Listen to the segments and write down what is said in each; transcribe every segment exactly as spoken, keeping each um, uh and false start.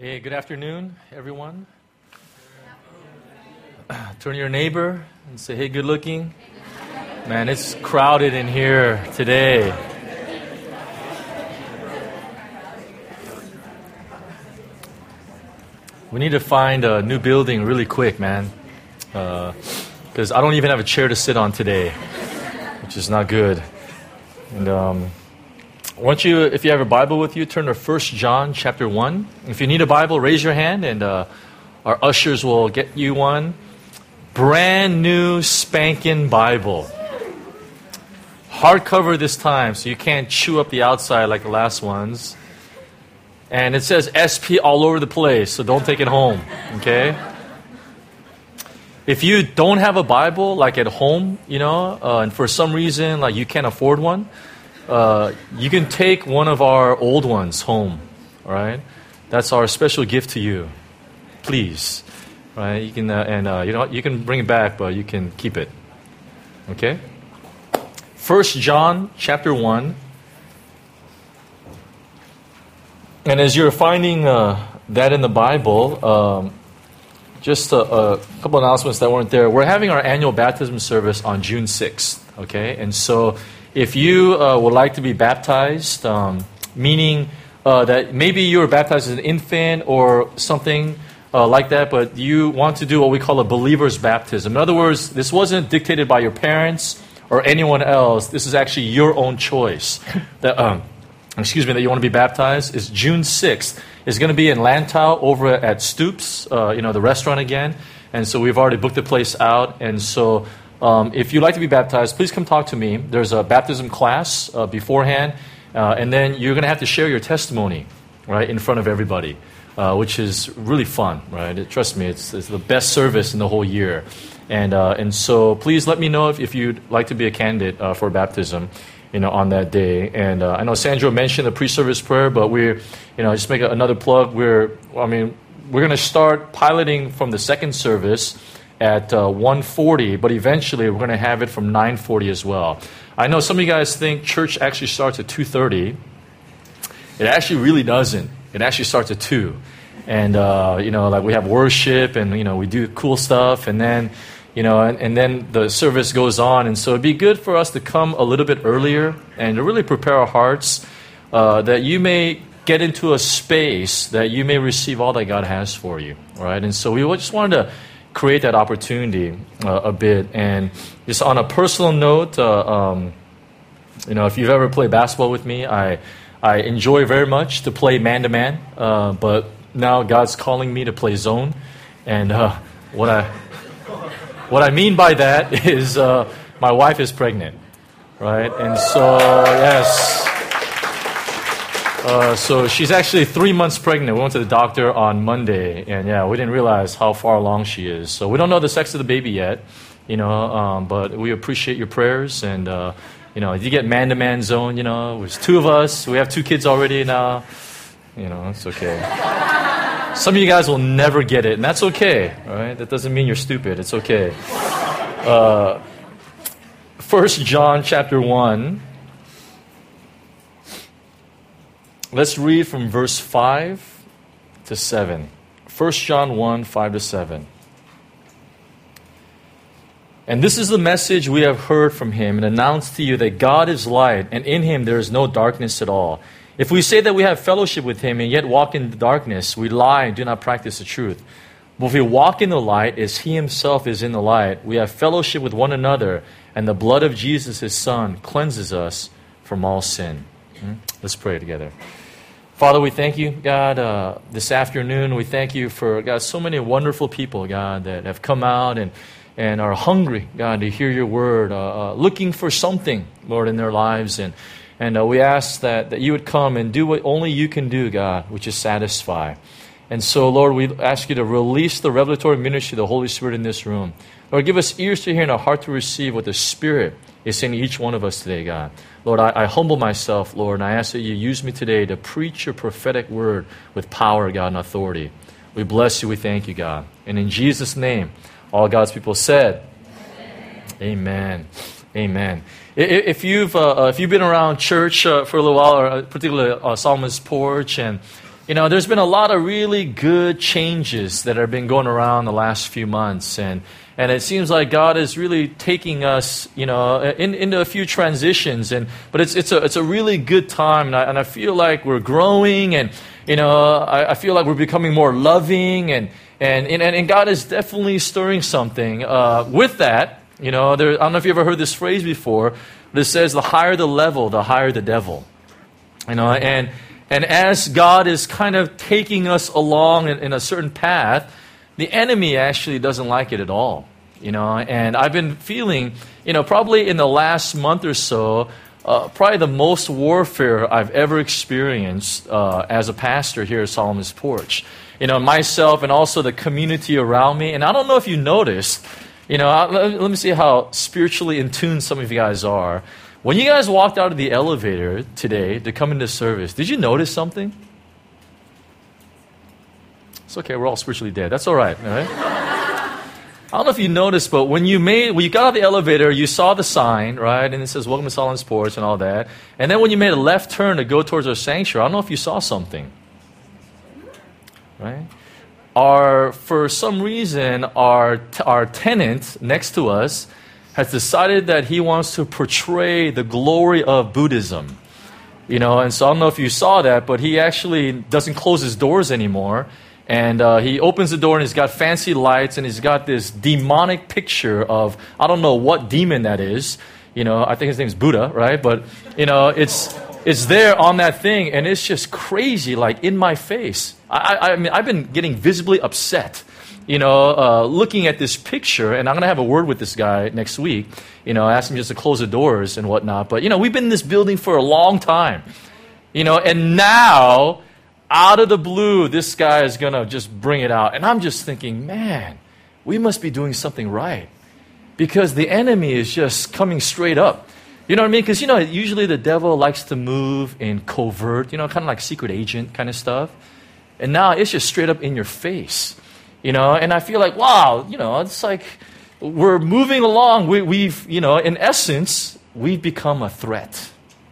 Hey, good afternoon, everyone. Turn to your neighbor and say, hey, good looking. Man, it's crowded in here today. We need to find a new building really quick, man. Because uh, I don't even have a chair to sit on today, which is not good. And um, I want you, if you have a Bible with you, turn to First John chapter one. If you need a Bible, raise your hand, and uh, our ushers will get you one. Brand new spanking Bible. Hardcover this time, so you can't chew up the outside like the last ones. And it says S P all over the place, so don't take it home, okay? If you don't have a Bible, like at home, you know, uh, and for some reason, like you can't afford one, uh, you can take one of our old ones home, all right? That's our special gift to you. Please, right? You can, uh, and uh, you know, you can bring it back, but you can keep it, okay? First John chapter one. And as you're finding uh, that in the Bible, um, just a, a couple announcements that weren't there. We're having our annual baptism service on June sixth, okay? And so if you uh, would like to be baptized, um, meaning uh, that maybe you were baptized as an infant or something uh, like that, but you want to do what we call a believer's baptism. In other words, this wasn't dictated by your parents or anyone else. This is actually your own choice. That, um, excuse me, that you want to be baptized is June sixth. It's going to be in Lantau over at Stoops, uh, you know, the restaurant again. And so we've already booked the place out. And so um, if you'd like to be baptized, please come talk to me. There's a baptism class uh, beforehand. Uh, and then you're going to have to share your testimony, right, in front of everybody, uh, which is really fun, right? It, trust me, it's, it's the best service in the whole year. And uh, and so please let me know if, if you'd like to be a candidate uh, for baptism, you know, on that day. And uh, I know Sandro mentioned the pre-service prayer, but we're, you know, just make a, another plug. We're, I mean, we're going to start piloting from the second service at uh, one forty, but eventually we're going to have it from nine forty as well. I know some of you guys think church actually starts at two thirty. It actually really doesn't. It actually starts at two. And, uh, you know, like we have worship and, you know, we do cool stuff, and then, you know, and, and then the service goes on. And so it'd be good for us to come a little bit earlier and to really prepare our hearts uh, that you may get into a space that you may receive all that God has for you, right? And so we just wanted to create that opportunity uh, a bit. And just on a personal note, uh, um, you know, if you've ever played basketball with me, I I enjoy very much to play man-to-man, uh, but now God's calling me to play zone. And uh, what I... What I mean by that is uh, my wife is pregnant, right? And so, yes. Uh, so she's actually three months pregnant. We went to the doctor on Monday, and yeah, we didn't realize how far along she is. So we don't know the sex of the baby yet, you know, um, but we appreciate your prayers. And, uh, you know, if you get man-to-man zone, you know, there's two of us. We have two kids already now. You know, it's okay. Some of you guys will never get it, and that's okay, all right? That doesn't mean you're stupid. It's okay. Uh, First John chapter one. Let's read from verse five to seven. First John one, five to seven. And this is the message we have heard from him and announced to you, that God is light, and in him there is no darkness at all. If we say that we have fellowship with him and yet walk in the darkness, we lie and do not practice the truth. But if we walk in the light as he himself is in the light, we have fellowship with one another, and the blood of Jesus, his son, cleanses us from all sin. Hmm? Let's pray together. Father, we thank you, God, uh, this afternoon. We thank you for, God, so many wonderful people, God, that have come out and, and are hungry, God, to hear your word, uh, uh, looking for something, Lord, in their lives. And And uh, we ask that, that you would come and do what only you can do, God, which is satisfy. And so, Lord, we ask you to release the revelatory ministry of the Holy Spirit in this room. Lord, give us ears to hear and a heart to receive what the Spirit is saying to each one of us today, God. Lord, I, I humble myself, Lord, and I ask that you use me today to preach your prophetic word with power, God, and authority. We bless you. We thank you, God. And in Jesus' name, all God's people said, Amen. Amen. Amen. If you've uh, if you've been around church uh, for a little while, or particularly uh, Solomon's Porch, and You know, there's been a lot of really good changes that have been going around the last few months, and and it seems like God is really taking us, you know, in, into a few transitions. And but it's it's a it's a really good time, and I, and I feel like we're growing, and you know, I, I feel like we're becoming more loving, and and and, and God is definitely stirring something. Uh, with that, you know, there, I don't know if you ever heard this phrase before, but it says, "The higher the level, the higher the devil." You know, and. And as God is kind of taking us along in, in a certain path, the enemy actually doesn't like it at all. You know, and I've been feeling, you know, probably in the last month or so, uh, probably the most warfare I've ever experienced uh, as a pastor here at Solomon's Porch. You know, myself and also the community around me. And I don't know if you noticed, you know, I, let, let me see how spiritually in tune some of you guys are. When you guys walked out of the elevator today to come into service, did you notice something? It's okay, we're all spiritually dead. That's all right, all right? I don't know if you noticed, but when you made when you got out of the elevator, you saw the sign, right? And it says, "Welcome to Solomon's Porch," and all that. And then when you made a left turn to go towards our sanctuary, I don't know if you saw something. Right? Our, for some reason, our our tenant next to us has decided that he wants to portray the glory of Buddhism. You know, and so I don't know if you saw that, but he actually doesn't close his doors anymore. And uh, he opens the door and he's got fancy lights and he's got this demonic picture of, I don't know what demon that is. You know, I think his name's Buddha, right? But, you know, it's it's there on that thing and it's just crazy, like in my face. I, I, I mean, I've been getting visibly upset. You know, uh, looking at this picture, and I'm going to have a word with this guy next week, you know, ask him just to close the doors and whatnot. But, you know, we've been in this building for a long time, you know, and now, out of the blue, this guy is going to just bring it out. And I'm just thinking, man, we must be doing something right because the enemy is just coming straight up. You know what I mean? Because, you know, usually the devil likes to move in covert, you know, kind of like secret agent kind of stuff. And now it's just straight up in your face. You know, and I feel like, wow, you know, it's like we're moving along. We, we've, you know, in essence, we've become a threat.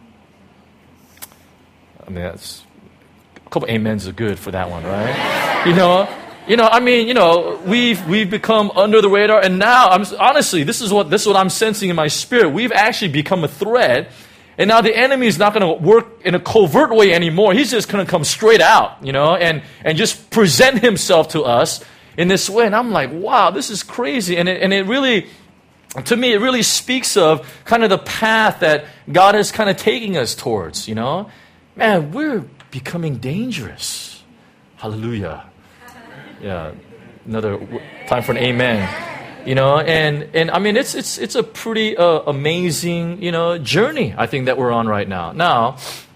I mean, that's a couple amens are good for that one, right? You know, you know, I mean, you know, we've we've become under the radar, and now, I'm honestly, this is what this is what I'm sensing in my spirit. We've actually become a threat, and now the enemy is not going to work in a covert way anymore. He's just going to come straight out, you know, and and just present himself to us in this way. And I'm like, wow, this is crazy. And it, and it really, to me, it really speaks of kind of the path that God is kind of taking us towards, you know. Man, we're becoming dangerous. Hallelujah. Yeah, another time for an amen. You know, and, and I mean, it's it's it's a pretty uh, amazing, you know, journey, I think, that we're on right now. Now,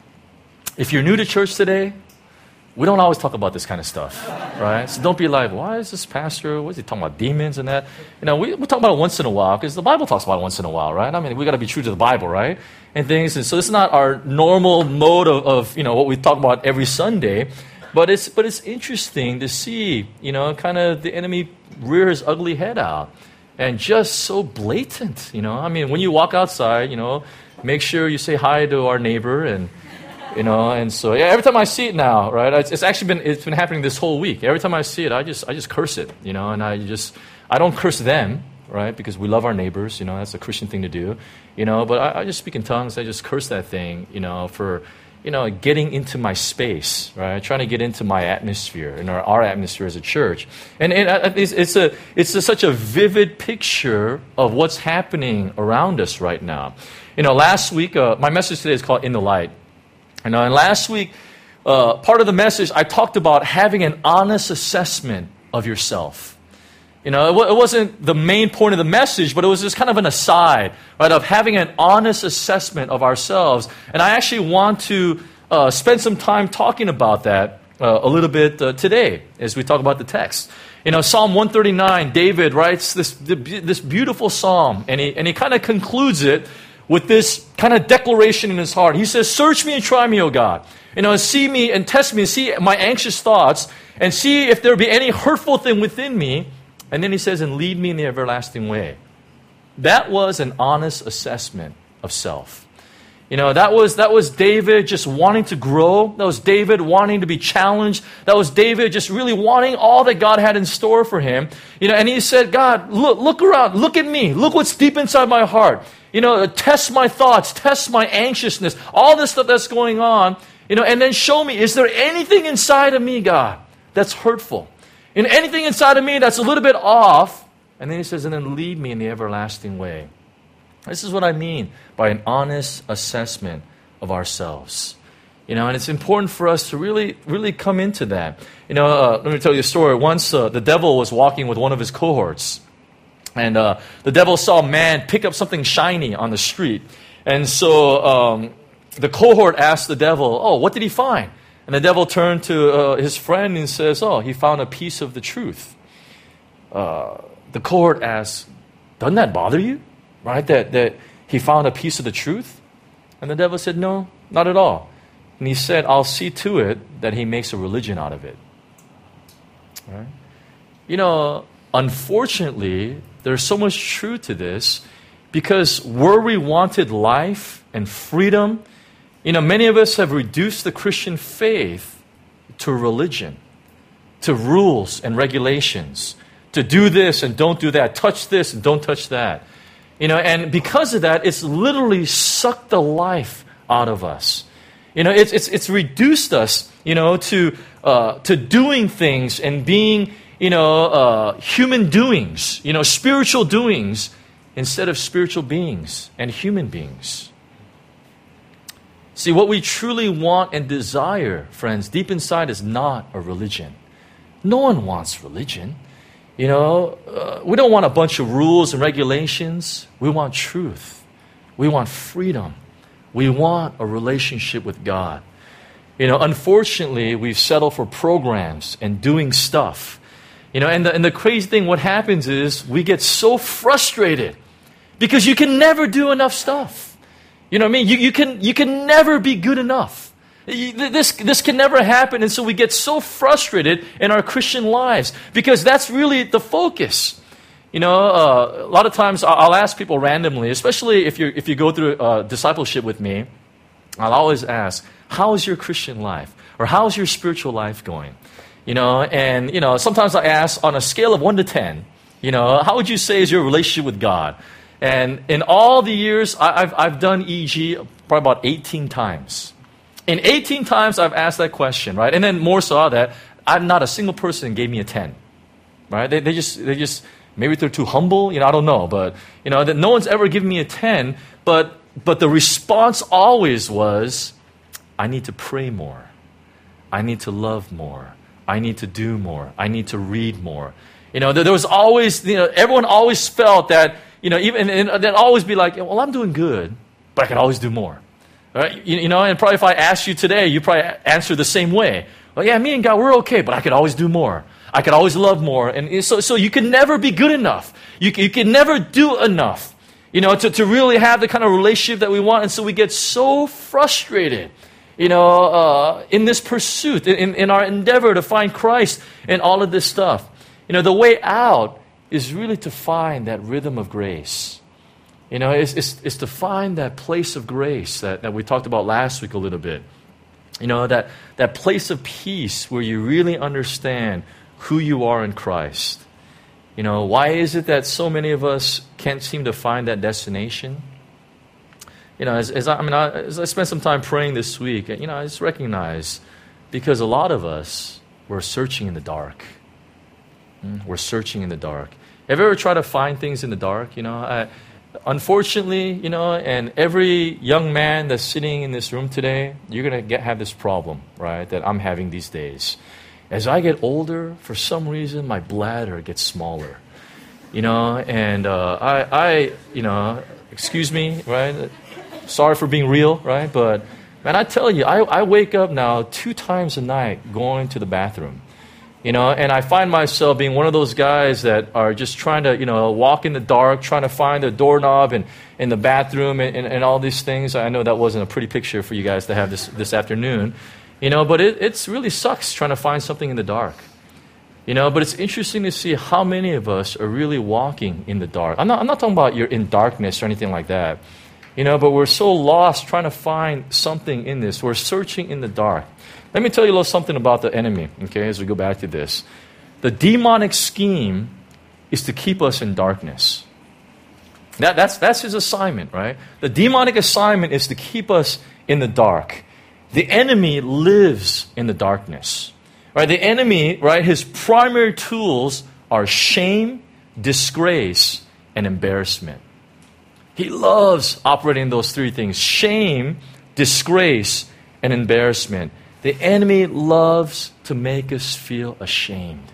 if you're new to church today, we don't always talk about this kind of stuff, right? So don't be like, why is this pastor, what is he talking about, demons and that? You know, we, we talk about it once in a while because the Bible talks about it once in a while, right? I mean, we got to be true to the Bible, right? And things, and so it's not our normal mode of, of, you know, what we talk about every Sunday, but it's but it's interesting to see, you know, kind of the enemy rear his ugly head out and just so blatant, you know? I mean, when you walk outside, you know, make sure you say hi to our neighbor and, you know, and so yeah, every time I see it now, right? It's, it's actually been it's been happening this whole week. Every time I see it, I just I just curse it, you know, and I just I don't curse them, right? Because we love our neighbors, you know, that's a Christian thing to do, you know. But I, I just speak in tongues. I just curse that thing, you know, for you know getting into my space, right? Trying to get into my atmosphere and our, our atmosphere as a church, and, and it's, it's a it's a, such a vivid picture of what's happening around us right now. You know, last week uh, my message today is called "In the Light." You know, and last week, uh, part of the message, I talked about having an honest assessment of yourself. You know, it, w- it wasn't the main point of the message, but it was just kind of an aside, right, of having an honest assessment of ourselves. And I actually want to uh, spend some time talking about that uh, a little bit uh, today as we talk about the text. You know, Psalm one thirty-nine, David writes this this beautiful psalm, and he and he kind of concludes it with this kind of declaration in his heart. He says, "Search me and try me, O God. You know, see me and test me and see my anxious thoughts and see if there be any hurtful thing within me." And then he says, "And lead me in the everlasting way." That was an honest assessment of self. You know, that was that was David just wanting to grow. That was David wanting to be challenged. That was David just really wanting all that God had in store for him. You know, and he said, God, look, look around, look at me, look what's deep inside my heart. You know, test my thoughts, test my anxiousness, all this stuff that's going on. You know, and then show me, is there anything inside of me, God, that's hurtful? And anything inside of me that's a little bit off? And then he says, and then lead me in the everlasting way. This is what I mean by an honest assessment of ourselves. You know, and it's important for us to really, really come into that. You know, uh, let me tell you a story. Once uh, the devil was walking with one of his cohorts, and uh, the devil saw a man pick up something shiny on the street. And so um, the cohort asked the devil, oh, what did he find? And the devil turned to uh, his friend and says, oh, he found a piece of the truth. Uh, the cohort asked, doesn't that bother you? Right, that, that he found a piece of the truth? And the devil said, no, not at all. And he said, I'll see to it that he makes a religion out of it. Right? You know, unfortunately, there's so much truth to this because where we wanted life and freedom, you know, many of us have reduced the Christian faith to religion, to rules and regulations, to do this and don't do that, touch this and don't touch that. You know, and because of that, it's literally sucked the life out of us. You know, it's it's it's reduced us, you know, to uh, to doing things and being, you know, uh, human doings, you know, spiritual doings instead of spiritual beings and human beings. See, what we truly want and desire, friends, deep inside is not a religion. No one wants religion. You know, uh, we don't want a bunch of rules and regulations. We want truth. We want freedom. We want a relationship with God. You know, unfortunately, we've settled for programs and doing stuff. You know, and the, and the crazy thing, what happens is we get so frustrated because you can never do enough stuff. You know what I mean? You, you can you can never be good enough. This, this can never happen, and so we get so frustrated in our Christian lives because that's really the focus. You know, uh, a lot of times I'll ask people randomly, especially if you if you go through uh, discipleship with me, I'll always ask, how is your Christian life? Or how is your spiritual life going? You know, and, you know, sometimes I ask on a scale of one to ten, you know, how would you say is your relationship with God? And in all the years, I've, I've done E G probably about eighteen times. In eighteen times, I've asked that question, right? And then more so that, I'm not a single person gave me a ten, right? They, they just, they just, maybe they're too humble, you know, I don't know. But, you know, that no one's ever given me a ten, but, but the response always was, I need to pray more. I need to love more. I need to do more. I need to read more. You know, there, there was always, you know, everyone always felt that, you know, even, and they'd always be like, well, I'm doing good, but I could always do more. Right? You, you know, and probably if I asked you today, you probably answer the same way. Well, yeah, me and God, we're okay, but I could always do more. I could always love more. And so, so you can never be good enough. You, you can never do enough, you know, to, to really have the kind of relationship that we want. And so we get so frustrated, you know, uh, in this pursuit, in, in our endeavor to find Christ and all of this stuff. You know, the way out is really to find that rhythm of grace. You know, it's, it's, it's to find that place of grace that, that we talked about last week a little bit. You know, that, that place of peace where you really understand who you are in Christ. You know, why is it that so many of us can't seem to find that destination? You know, as, as I, I mean, I, as I spent some time praying this week, you know, I just recognize because a lot of us, we're searching in the dark. We're searching in the dark. Have you ever tried to find things in the dark? You know, I, unfortunately, you know, and every young man that's sitting in this room today, you're going to have this problem, right, that I'm having these days. As I get older, for some reason, my bladder gets smaller, you know, and uh, I, I, you know, excuse me, right, sorry for being real, right, but, man, I tell you, I, I wake up now two times a night going to the bathroom. You know, and I find myself being one of those guys that are just trying to, you know, walk in the dark, trying to find a doorknob and in the bathroom and, and, and all these things. I know that wasn't a pretty picture for you guys to have this, this afternoon. You know, but it it's really sucks trying to find something in the dark. You know, but it's interesting to see how many of us are really walking in the dark. I'm not, I'm not talking about you're in darkness or anything like that. You know, but we're so lost trying to find something in this. We're searching in the dark. Let me tell you a little something about the enemy, okay, as we go back to this. The demonic scheme is to keep us in darkness. That, that's, that's his assignment, right? The demonic assignment is to keep us in the dark. The enemy lives in the darkness. Right? The enemy, right, his primary tools are shame, disgrace, and embarrassment. He loves operating those three things: shame, disgrace, and embarrassment. The enemy loves to make us feel ashamed.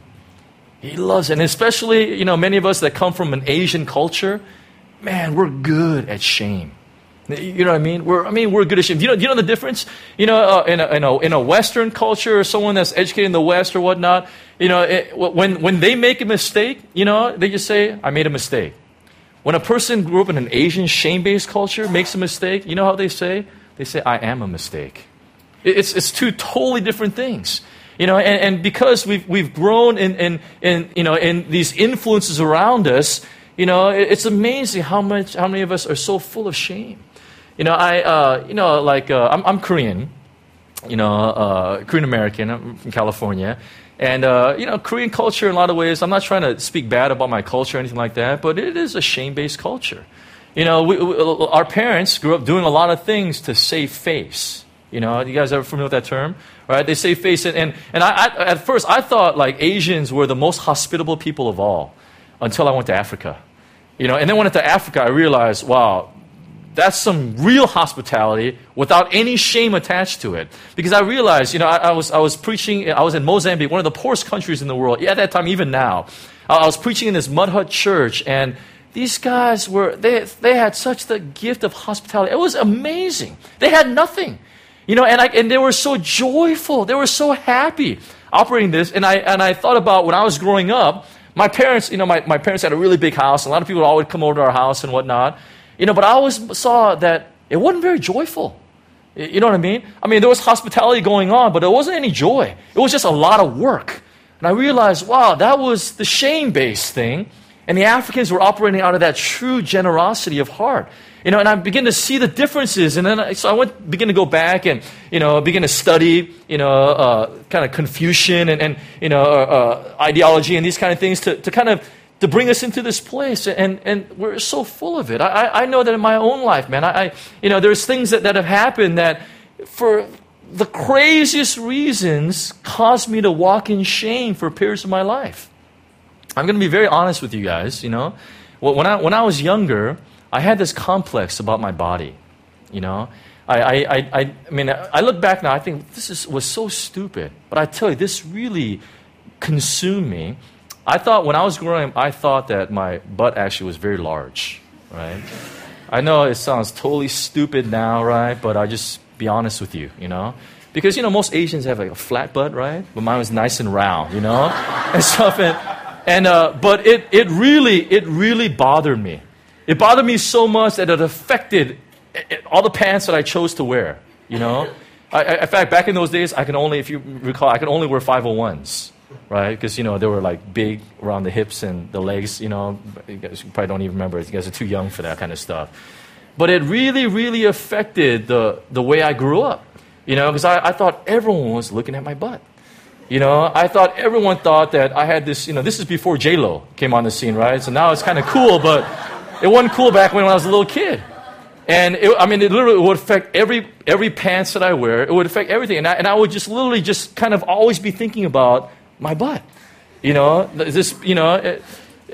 He loves it. And especially, you know, many of us that come from an Asian culture, man, we're good at shame. You know what I mean? We're, I mean, we're good at shame. Do you know, do you know the difference? You know, uh, in, a, in, a, in a Western culture, or someone that's educated in the West or whatnot, you know, it, when, when they make a mistake, you know, they just say, I made a mistake. When a person grew up in an Asian shame-based culture makes a mistake, you know how they say? They say, I am a mistake. It's, it's two totally different things. You know, and, and because we've, we've grown in, in, in, you know, in these influences around us, you know, it's amazing how much, how many of us are so full of shame. You know, I, uh, you know, like, uh, I'm, I'm Korean, you know, uh, Korean American, I'm from California. And, uh, you know, Korean culture in a lot of ways, I'm not trying to speak bad about my culture or anything like that, but it is a shame-based culture. You know, we, we, our parents grew up doing a lot of things to save face. You know, you guys ever familiar with that term? Right? They save face. And, and, and I, I, at first, I thought, like, Asians were the most hospitable people of all until I went to Africa. You know, and then when I went to Africa, I realized, wow, that's some real hospitality without any shame attached to it. Because I realized, you know, I, I was I was preaching, I was in Mozambique, one of the poorest countries in the world. Yeah, at that time, even now. I was preaching in this mud hut church, and these guys were, they they had such the gift of hospitality. It was amazing. They had nothing. You know, and I and they were so joyful. They were so happy operating this. And I and I thought about when I was growing up, my parents, you know, my, my parents had a really big house. A lot of people would always come over to our house and whatnot. You know, but I always saw that it wasn't very joyful. You know what I mean? I mean, there was hospitality going on, but there wasn't any joy. It was just a lot of work. And I realized, wow, that was the shame-based thing. And the Africans were operating out of that true generosity of heart. You know, and I began to see the differences. And then, I, so I went, begin to go back and, you know, begin to study, you know, uh, kind of Confucian and, and you know, uh, uh, ideology and these kind of things to, to kind of to bring us into this place, and, and we're so full of it. I, I know that in my own life, man. I, I you know, there's things that, that have happened that, for the craziest reasons, caused me to walk in shame for periods of my life. I'm going to be very honest with you guys. You know, when I when I was younger, I had this complex about my body. You know, I I I, I mean, I look back now, I think this is, was so stupid. But I tell you, this really consumed me. I thought when I was growing up, I thought that my butt actually was very large, right? I know it sounds totally stupid now, right? But I'll just be honest with you, you know? Because, you know, most Asians have like a flat butt, right? But mine was nice and round, you know? And stuff. And, and uh, but it, it really, it really bothered me. It bothered me so much that it affected all the pants that I chose to wear, you know? I, I, in fact, back in those days, I can only, if you recall, I could only wear five oh ones. Right? Because, you know, they were like big around the hips and the legs, you know. You guys probably don't even remember. You guys are too young for that kind of stuff. But it really, really affected the, the way I grew up. You know, because I, I thought everyone was looking at my butt. You know, I thought everyone thought that I had this, you know, this is before J-Lo came on the scene, right? So now it's kind of cool, but it wasn't cool back when I was a little kid. And, it, I mean, it literally would affect every every pants that I wear. It would affect everything. And I, and I would just literally just kind of always be thinking about my butt. You know, this, you know, it,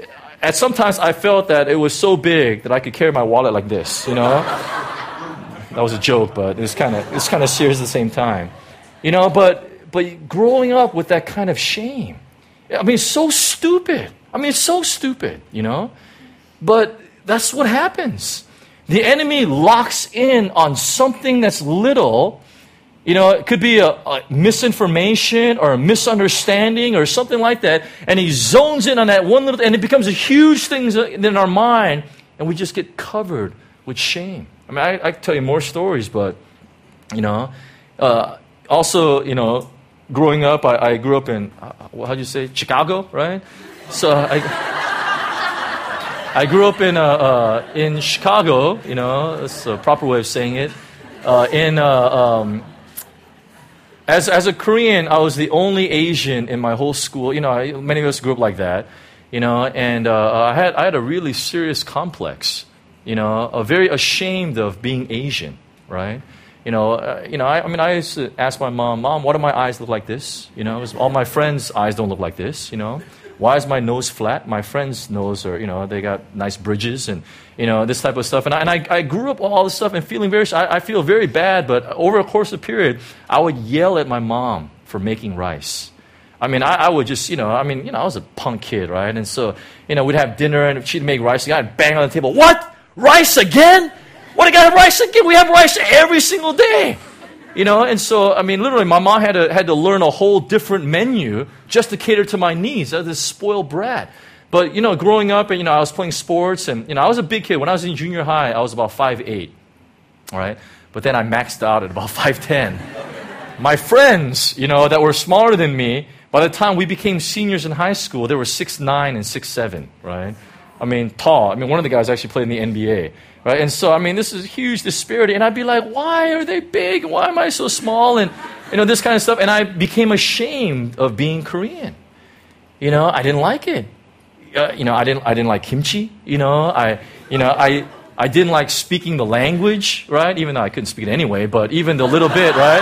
at sometimes I felt that it was so big that I could carry my wallet like this, you know. That was a joke, but it was kind of, it's kind of serious at the same time. You know, but, but growing up with that kind of shame, I mean, it's so stupid. I mean, it's so stupid, you know. But that's what happens. The enemy locks in on something that's little. You know, it could be a, a misinformation or a misunderstanding or something like that. And he zones in on that one little, and it becomes a huge thing in our mind. And we just get covered with shame. I mean, I, I could tell you more stories, but, you know, uh, also, you know, growing up, I, I grew up in, uh, how do you say, Chicago, right? So I, I grew up in uh, uh, in Chicago. You know, that's a proper way of saying it. Uh, in uh, um, as as a Korean, I was the only Asian in my whole school. You know, I, many of us grew up like that. You know, and uh, I had I had a really serious complex. You know, uh, very ashamed of being Asian, right? You know, uh, you know. I, I mean, I used to ask my mom, "Mom, why do my eyes look like this?" You know, all my friends' eyes don't look like this. You know, why is my nose flat? My friends' nose are, you know, they got nice bridges and you know this type of stuff. And I, and I, I grew up all this stuff and feeling very. I, I feel very bad. But over a course of a period, I would yell at my mom for making rice. I mean, I, I would just, you know, I mean, you know, I was a punk kid, right? And so, you know, we'd have dinner and she'd make rice. I'd bang on the table. What? Rice again? What, I got rice again? We have rice every single day. You know, and so, I mean, literally, my mom had to, had to learn a whole different menu just to cater to my needs. I was this spoiled brat. But, you know, growing up, and, you know, I was playing sports, and, you know, I was a big kid. When I was in junior high, I was about five eight, all right? But then I maxed out at about five ten. My friends, you know, that were smaller than me, by the time we became seniors in high school, they were six nine and six seven, right? I mean, tall. I mean, one of the guys actually played in the N B A, right? And so, I mean, this is a huge disparity. And I'd be like, why are they big? Why am I so small? And, you know, this kind of stuff. And I became ashamed of being Korean. You know, I didn't like it. Uh, you know, I didn't, I didn't like kimchi. You know, I, you know, I, I didn't like speaking the language, right? Even though I couldn't speak it anyway, but even the little bit, right?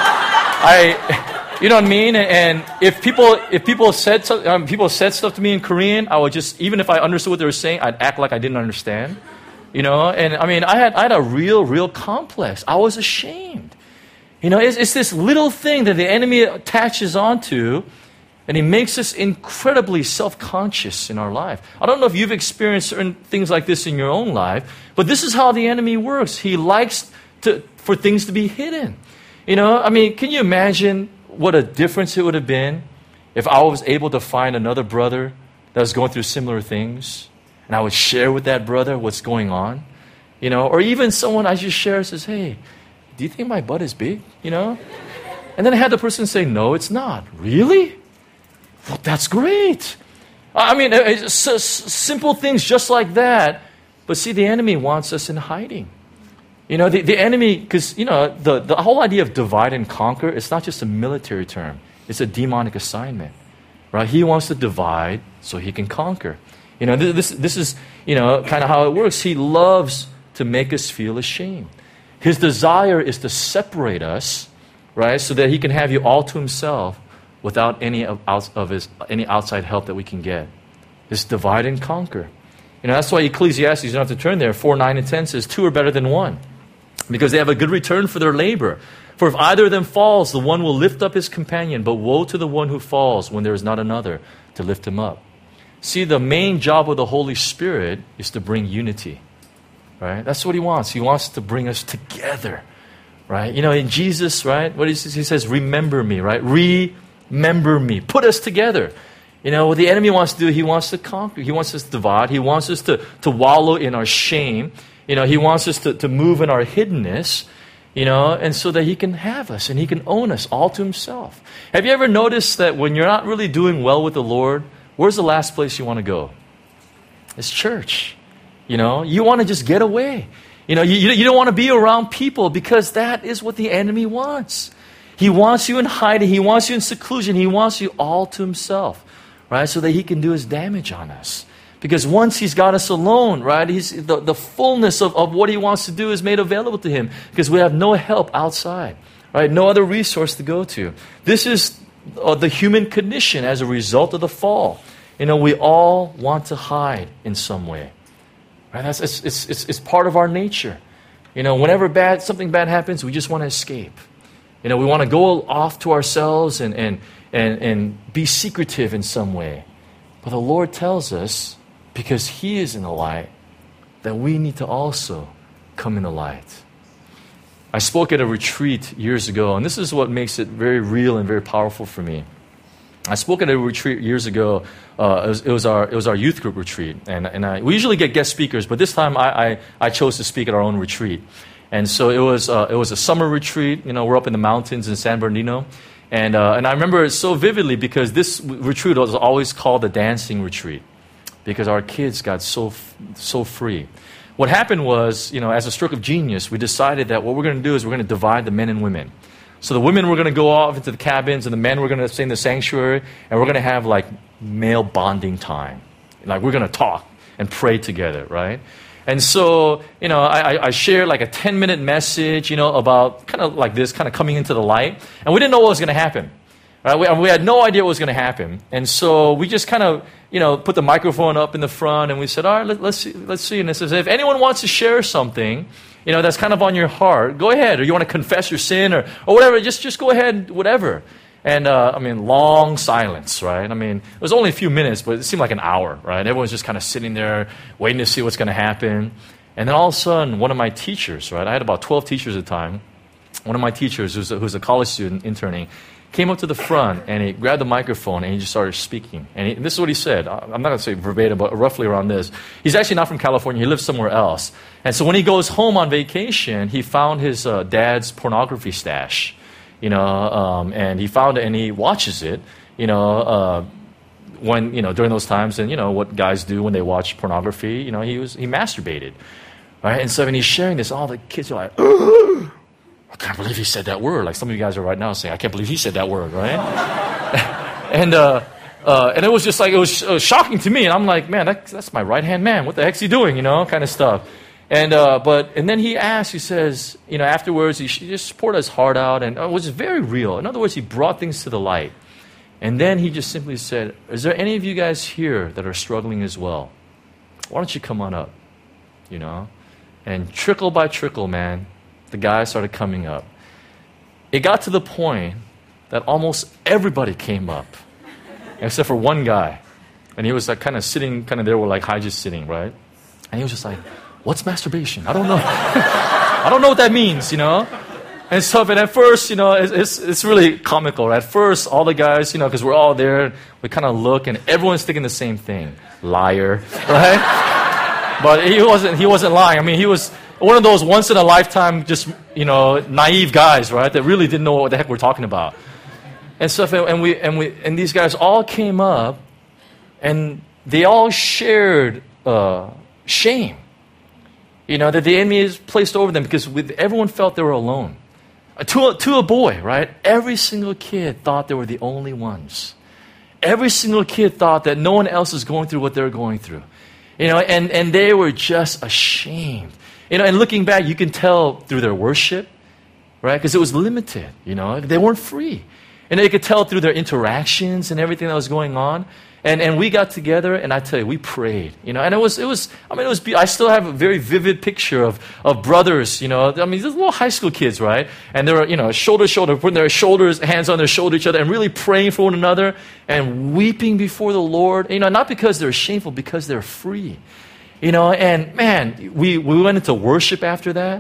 I... You know what I mean? And if people if people said um, people said stuff to me in Korean, I would just, even if I understood what they were saying, I'd act like I didn't understand. You know, and I mean, I had I had a real real complex. I was ashamed. You know, it's, it's this little thing that the enemy attaches onto, and he makes us incredibly self-conscious in our life. I don't know if you've experienced certain things like this in your own life, but this is how the enemy works. He likes to for things to be hidden. You know, I mean, can you imagine what a difference it would have been if I was able to find another brother that was going through similar things, and I would share with that brother what's going on, you know, or even someone I just share says, "Hey, do you think my butt is big?" You know, and then I had the person say, "No, it's not." Really? Well, that's great. I mean, it's simple things just like that. But see, the enemy wants us in hiding. You know, the, the enemy, because, you know, the, the whole idea of divide and conquer, it's not just a military term. It's a demonic assignment, right? He wants to divide so he can conquer. You know, this, this is, you know, kind of how it works. He loves to make us feel ashamed. His desire is to separate us, right, so that he can have you all to himself without any of, of his, any outside help that we can get. It's divide and conquer. You know, that's why Ecclesiastes, you don't have to turn there, four, nine, and ten says, two are better than one, because they have a good return for their labor. For if either of them falls, the one will lift up his companion, but woe to the one who falls when there is not another to lift him up. See, the main job of the Holy Spirit is to bring unity, right? That's what he wants. He wants to bring us together, right? You know, in Jesus, right, what is, he says, remember me, right? Remember me. Put us together. You know, what the enemy wants to do, he wants to conquer. He wants us to divide. He wants us to, to wallow in our shame. You know, he wants us to, to move in our hiddenness, you know, and so that he can have us and he can own us all to himself. Have you ever noticed that when you're not really doing well with the Lord, where's the last place you want to go? It's church. You know, you want to just get away. You know, you, you don't want to be around people because that is what the enemy wants. He wants you in hiding. He wants you in seclusion. He wants you all to himself, right, so that he can do his damage on us. Because once he's got us alone, right, he's, the, the fullness of, of what he wants to do is made available to him because we have no help outside, right? No other resource to go to. This is uh, the human condition as a result of the fall. You know, we all want to hide in some way, right? That's, it's, it's, it's, it's part of our nature. You know, whenever bad something bad happens, we just want to escape. You know, we want to go off to ourselves and, and, and, and be secretive in some way. But the Lord tells us, because he is in the light, that we need to also come in the light. I spoke at a retreat years ago, and this is what makes it very real and very powerful for me. I spoke at a retreat years ago. Uh, it, was, it was our it was our youth group retreat, and and I, we usually get guest speakers, but this time I, I, I chose to speak at our own retreat. And so it was uh, it was a summer retreat. You know, we're up in the mountains in San Bernardino, and uh, and I remember it so vividly because this retreat was always called the dancing retreat. because our kids got so so free. What happened was, you know, as a stroke of genius, we decided that what we're going to do is we're going to divide the men and women. So the women were going to go off into the cabins, and the men were going to stay in the sanctuary, and we're going to have like male bonding time. Like we're going to talk and pray together, right? And so, you know, I, I shared like a ten-minute message, you know, about kind of like this, kind of coming into the light, and we didn't know what was going to happen. Right? We, we had no idea what was going to happen, and so we just kind of, you know, put the microphone up in the front, and we said, all right, let, let's see, let's see. And it says, if anyone wants to share something, you know, that's kind of on your heart, go ahead. Or you want to confess your sin, or or whatever, just just go ahead, whatever. And uh, I mean, long silence, right? I mean, it was only a few minutes, but it seemed like an hour, right? Everyone's just kind of sitting there waiting to see what's going to happen. And then all of a sudden, one of my teachers, right? I had about twelve teachers at the time. One of my teachers, who's a, who's a college student interning, came up to the front, and he grabbed the microphone, and he just started speaking. And, he, and this is what he said. I'm not going to say verbatim, but roughly around this. He's actually not from California. He lives somewhere else. And so when he goes home on vacation, he found his uh, dad's pornography stash, you know, um, and he found it, and he watches it, you know, uh, when, you know, during those times, and, you know, what guys do when they watch pornography, you know, he was, he masturbated, right? And so when he's sharing this, all the kids are like, oh, I can't believe he said that word. Like some of you guys are right now saying, I can't believe he said that word, right? and uh, uh, and it was just like, it was, it was shocking to me. And I'm like, man, that, that's my right-hand man. What the heck's he doing, you know, kind of stuff. And uh, but and then he asked, he says, you know, afterwards, he just poured his heart out, and it was very real. In other words, he brought things to the light. And then he just simply said, is there any of you guys here that are struggling as well? Why don't you come on up, you know? And trickle by trickle, man, the guys started coming up. It got to the point that almost everybody came up, except for one guy. And he was like kind of sitting, kind of there where like Hai just sitting, right? And he was just like, what's masturbation? I don't know. I don't know what that means, you know? And stuff. And at first, you know, it's, it's, it's really comical. At first, all the guys, you know, because we're all there, we kind of look, and everyone's thinking the same thing. Liar, right? But he wasn't, he wasn't lying. I mean, he was one of those once-in-a-lifetime, just, you know, naive guys, right, that really didn't know what the heck we're talking about. And stuff, and we, and we, and these guys all came up, and they all shared uh, shame, you know, that the enemy is placed over them, because with, everyone felt they were alone. Uh, to, a, to a boy, right, every single kid thought they were the only ones. Every single kid thought that no one else is going through what they're going through. You know, and, and they were just ashamed. You know, and looking back, you can tell through their worship, right? Because it was limited, you know. They weren't free. And you could tell through their interactions and everything that was going on. And and we got together, and I tell you, we prayed, you know. And it was, it was I mean, it was, I still have a very vivid picture of, of brothers, you know. I mean, these little high school kids, right? And they were, you know, shoulder to shoulder, putting their shoulders, hands on their shoulder each other, and really praying for one another and weeping before the Lord. You know, not because they're shameful, because they're free. You know, and man, we, we went into worship after that.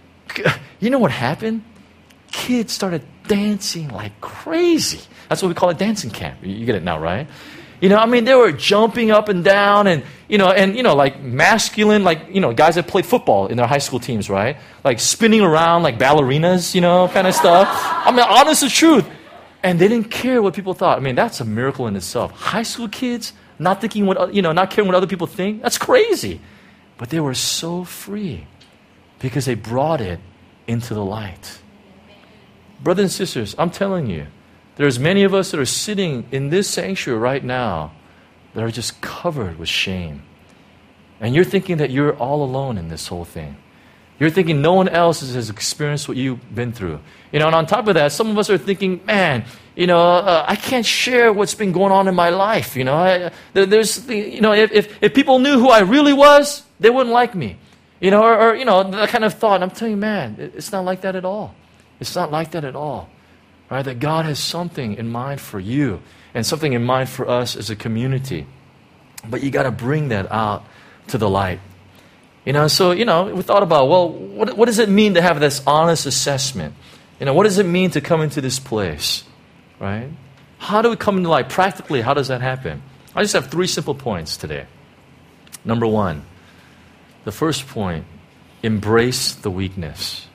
You know what happened? Kids started dancing like crazy. That's what we call a dancing camp. You get it now, right? You know, I mean, they were jumping up and down, and, you know, and, you know, like masculine, like, you know, guys that played football in their high school teams, right? Like spinning around like ballerinas, you know, kind of stuff. I mean, honest the truth. And they didn't care what people thought. I mean, that's a miracle in itself. High school kids, not thinking what, you know, not caring what other people think, that's crazy. But they were so free because they brought it into the light. Brothers and sisters, I'm telling you, there's many of us that are sitting in this sanctuary right now that are just covered with shame. And you're thinking that you're all alone in this whole thing. You're thinking no one else has experienced what you've been through. You know, and on top of that, some of us are thinking, man, you know, uh, I can't share what's been going on in my life. You know, I, there's, you know, if, if, if people knew who I really was, they wouldn't like me. You know, or, or, you know, that kind of thought. And I'm telling you, man, it's not like that at all. It's not like that at all. Right? That God has something in mind for you and something in mind for us as a community. But you got to bring that out to the light. You know, so, you know, we thought about, well, what, what does it mean to have this honest assessment? You know, what does it mean to come into this place? Right? How do we come into light? Practically, how does that happen? I just have three simple points today. Number one, the first point, embrace the weakness.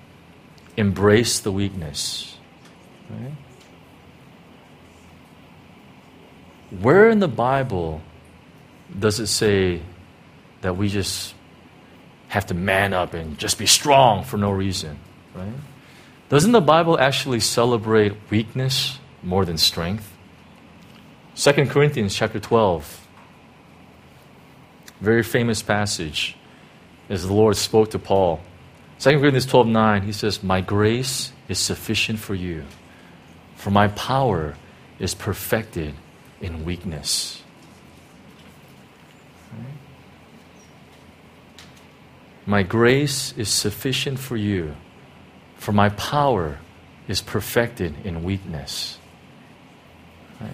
Embrace the weakness. Right? Where in the Bible does it say that we just have to man up and just be strong for no reason, right? Doesn't the Bible actually celebrate weakness more than strength? Second Corinthians chapter twelve, very famous passage, as the Lord spoke to Paul. Second Corinthians twelve nine, he says, "My grace is sufficient for you, for my power is perfected in weakness." Right? My grace is sufficient for you, for my power is perfected in weakness. Right?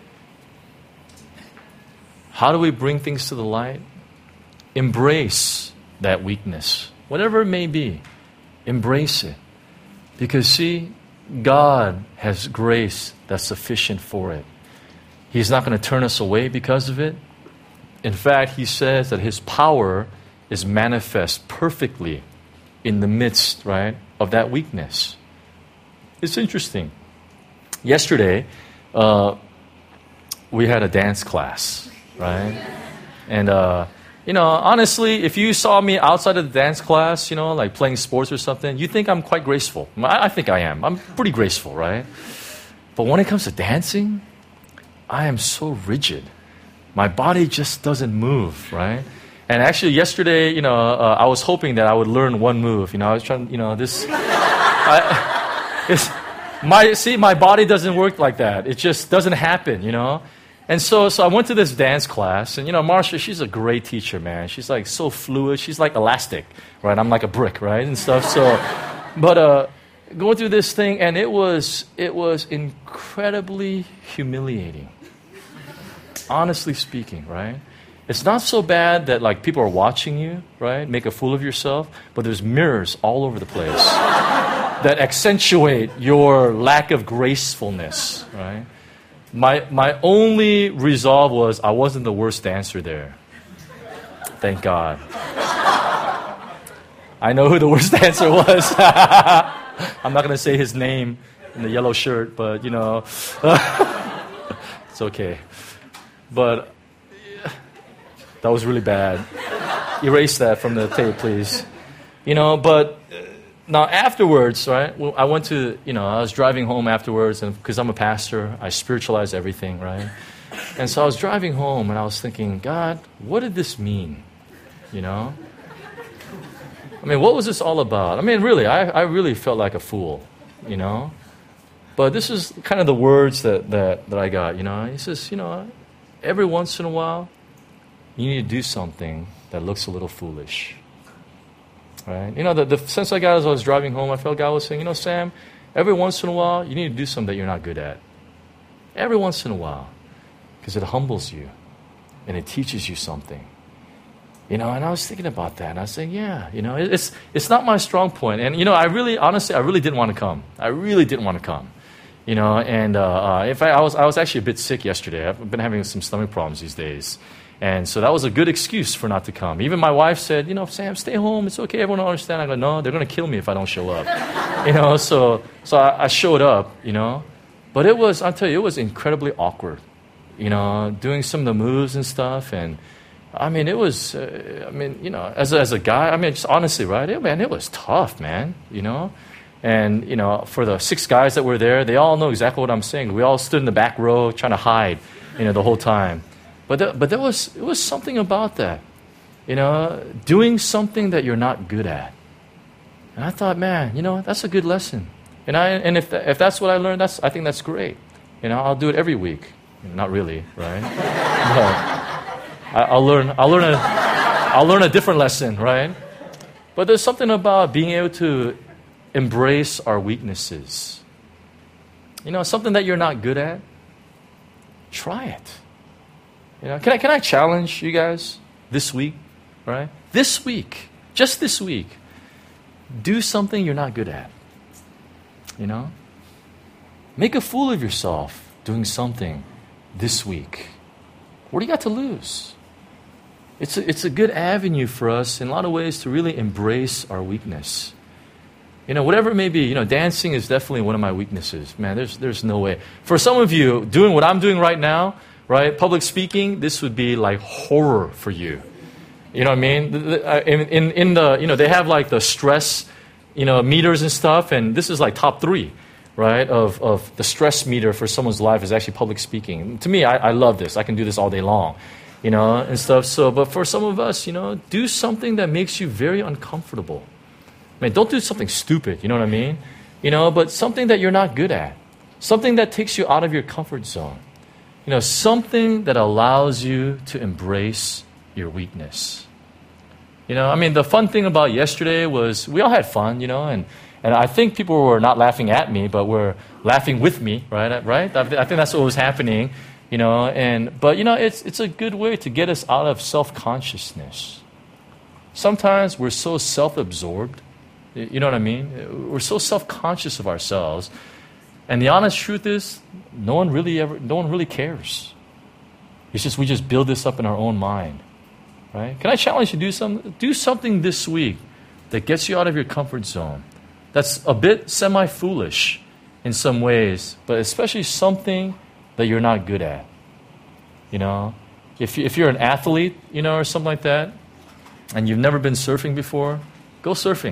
How do we bring things to the light? Embrace that weakness. Whatever it may be, embrace it. Because see, God has grace that's sufficient for it. He's not going to turn us away because of it. In fact, He says that His power is manifest perfectly in the midst, right, of that weakness. It's interesting. Yesterday, uh, we had a dance class, right? And, uh, you know, honestly, if you saw me outside of the dance class, you know, like playing sports or something, you think I'm quite graceful. I, I think I am. I'm pretty graceful, right? But when it comes to dancing, I am so rigid. My body just doesn't move, right? And actually, yesterday, you know, uh, I was hoping that I would learn one move. You know, I was trying, you know, this. I, it's, my see, my body doesn't work like that. It just doesn't happen, you know. And so, so I went to this dance class, and you know, Marsha, she's a great teacher, man. She's like so fluid. She's like elastic, right? I'm like a brick, right, and stuff. So, but uh, going through this thing, and it was it was incredibly humiliating. Honestly speaking, right? It's not so bad that like people are watching you, right? Make a fool of yourself, but there's mirrors all over the place that accentuate your lack of gracefulness, right? My my only resolve was I wasn't the worst dancer there. Thank God. I know who the worst dancer was. I'm not going to say his name in the yellow shirt, but you know, it's okay. But that was really bad. Erase that from the tape, please. You know, but now afterwards, right, well, I went to, you know, I was driving home afterwards, and because I'm a pastor, I spiritualize everything, right? And so I was driving home, and I was thinking, God, what did this mean? You know? I mean, what was this all about? I mean, really, I, I really felt like a fool, you know? But this is kind of the words that, that, that I got, you know? He says, you know, every once in a while, you need to do something that looks a little foolish. Right? You know, the, the sense I got as I was driving home, I felt God was saying, you know, Sam, every once in a while, you need to do something that you're not good at. Every once in a while. Because it humbles you. And it teaches you something. You know, and I was thinking about that. And I was saying, yeah, you know, it's it's not my strong point. And, you know, I really, honestly, I really didn't want to come. I really didn't want to come. You know, and uh, uh, in fact, I was, I was actually a bit sick yesterday. I've been having some stomach problems these days. And so that was a good excuse for not to come. Even my wife said, you know, Sam, stay home. It's okay. Everyone will understand. I go, no, they're going to kill me if I don't show up. You know, so so I, I showed up, you know. But it was, I'll tell you, it was incredibly awkward, you know, doing some of the moves and stuff. And, I mean, it was, uh, I mean, you know, as a, as a guy, I mean, just honestly, right? It, man, it was tough, man, you know. And, you know, for the six guys that were there, they all know exactly what I'm saying. We all stood in the back row trying to hide, you know, the whole time. But there, but there was it was something about that, you know, doing something that you're not good at. And I thought, man, you know, that's a good lesson. And I and if if that's what I learned, that's I think that's great. You know, I'll do it every week. Not really, right? But I, I'll learn I'll learn a I'll learn a different lesson, right? But there's something about being able to embrace our weaknesses. You know, something that you're not good at. Try it. You know, can I can I challenge you guys this week, right? This week, just this week, do something you're not good at. You know? Make a fool of yourself doing something this week. What do you got to lose? It's a, it's a good avenue for us in a lot of ways to really embrace our weakness. You know, whatever it may be, you know, dancing is definitely one of my weaknesses. Man, there's there's no way. For some of you, doing what I'm doing right now right? Public speaking, this would be like horror for you. You know what I mean? In, in, in the, you know, they have like the stress, you know, meters and stuff, and this is like top three, right, of, of the stress meter for someone's life is actually public speaking. To me, I, I love this. I can do this all day long, you know, and stuff. So, but for some of us, you know, do something that makes you very uncomfortable. I mean, don't do something stupid, you know what I mean? You know, but something that you're not good at. Something that takes you out of your comfort zone. You know, something that allows you to embrace your weakness. You know, I mean, the fun thing about yesterday was we all had fun, you know, and, and I think people were not laughing at me, but were laughing with me, right? Right? I think that's what was happening, you know, and, but, you know, it's, it's a good way to get us out of self-consciousness. Sometimes we're so self-absorbed, you know what I mean? We're so self-conscious of ourselves, and the honest truth is, no one really ever, no one really cares. It's just, we just build this up in our own mind. Right? Can I challenge you to do something? Do something this week that gets you out of your comfort zone. That's a bit semi-foolish in some ways, but especially something that you're not good at. You know, if you, if you're an athlete, you know, or something like that, and you've never been surfing before, go surfing.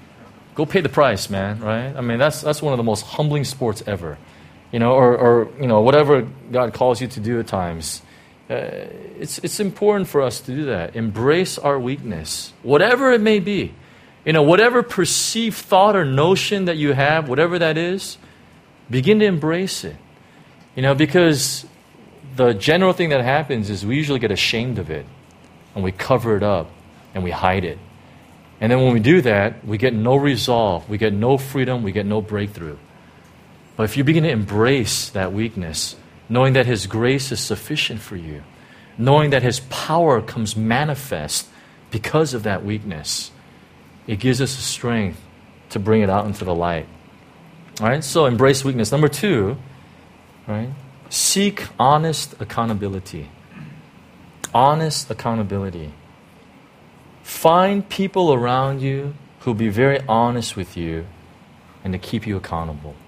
Go pay the price, man. Right? I mean, that's that's one of the most humbling sports ever. You know, or or you know, whatever God calls you to do at times. Uh, it's it's important for us to do that. Embrace our weakness, whatever it may be. You know, whatever perceived thought or notion that you have, whatever that is, begin to embrace it. You know, because the general thing that happens is we usually get ashamed of it, and we cover it up, and we hide it. And then when we do that, we get no resolve, we get no freedom, we get no breakthrough. But if you begin to embrace that weakness, knowing that His grace is sufficient for you, knowing that His power comes manifest because of that weakness, it gives us the strength to bring it out into the light. All right, so embrace weakness. Number two, right, seek honest accountability. Honest accountability. Find people around you who'll be very honest with you and to keep you accountable.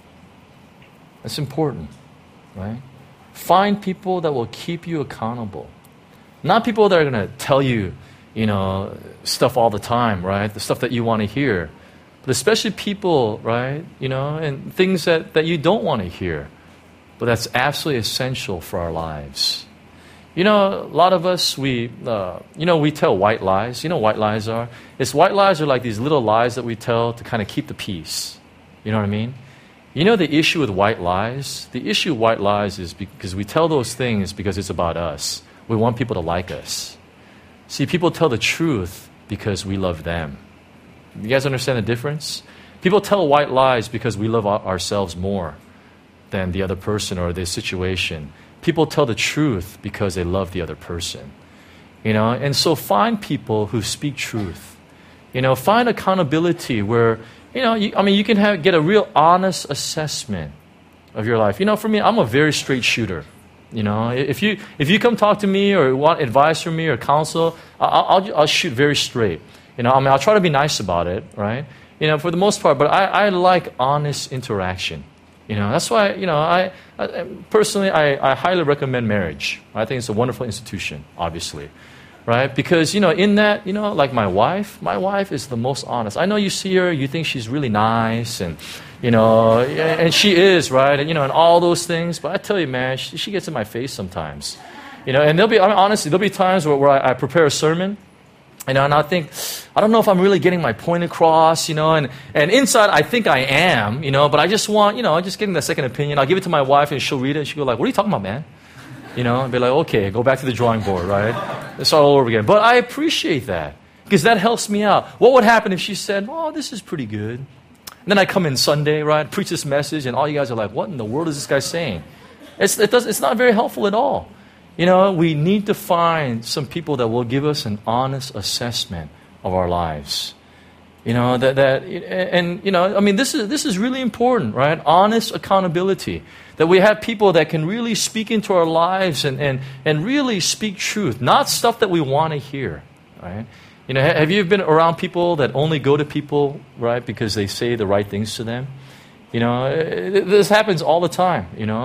That's important, right? Find people that will keep you accountable. Not people that are going to tell you, you know, stuff all the time, right? The stuff that you want to hear. But especially people, right, you know, and things that, that you don't want to hear. But that's absolutely essential for our lives. You know, a lot of us, we, uh, you know, we tell white lies. You know what white lies are? It's white lies are like these little lies that we tell to kind of keep the peace. You know what I mean? You know the issue with white lies? The issue with white lies is because we tell those things because it's about us. We want people to like us. See, people tell the truth because we love them. You guys understand the difference? People tell white lies because we love ourselves more than the other person or the situation. People tell the truth because they love the other person. You know, and so find people who speak truth. You know, find accountability where, you know, you, I mean, you can have, get a real honest assessment of your life. You know, for me, I'm a very straight shooter. You know, if you if you come talk to me or want advice from me or counsel, I'll, I'll, I'll shoot very straight. You know, I mean, I'll try to be nice about it, right? You know, for the most part, but I, I like honest interaction. You know, that's why, you know, I, I personally, I, I highly recommend marriage. I think it's a wonderful institution, obviously. Right? Because, you know, in that, you know, like my wife, my wife is the most honest. I know you see her, you think she's really nice, and, you know, and she is, right? And, you know, and all those things. But I tell you, man, she, she gets in my face sometimes. You know, and there'll be, I mean, honestly, there'll be times where, where I, I prepare a sermon, you know, and I think, I don't know if I'm really getting my point across, you know, and, and inside I think I am, you know, but I just want, you know, just getting that second opinion. I'll give it to my wife and she'll read it and she'll go like, what are you talking about, man? You know, and be like, okay, go back to the drawing board, right? Let's start all over again. But I appreciate that because that helps me out. What would happen if she said, oh, this is pretty good? And then I come in Sunday, right, preach this message, and all you guys are like, what in the world is this guy saying? It's, it does, it's not very helpful at all. You know, we need to find some people that will give us an honest assessment of our lives. You know, that, that and, you know, I mean, this is, this is really important, right? Honest accountability. That we have people that can really speak into our lives and, and, and really speak truth, not stuff that we want to hear, right? You know, have you been around people that only go to people, right, because they say the right things to them? You know, this happens all the time, you know.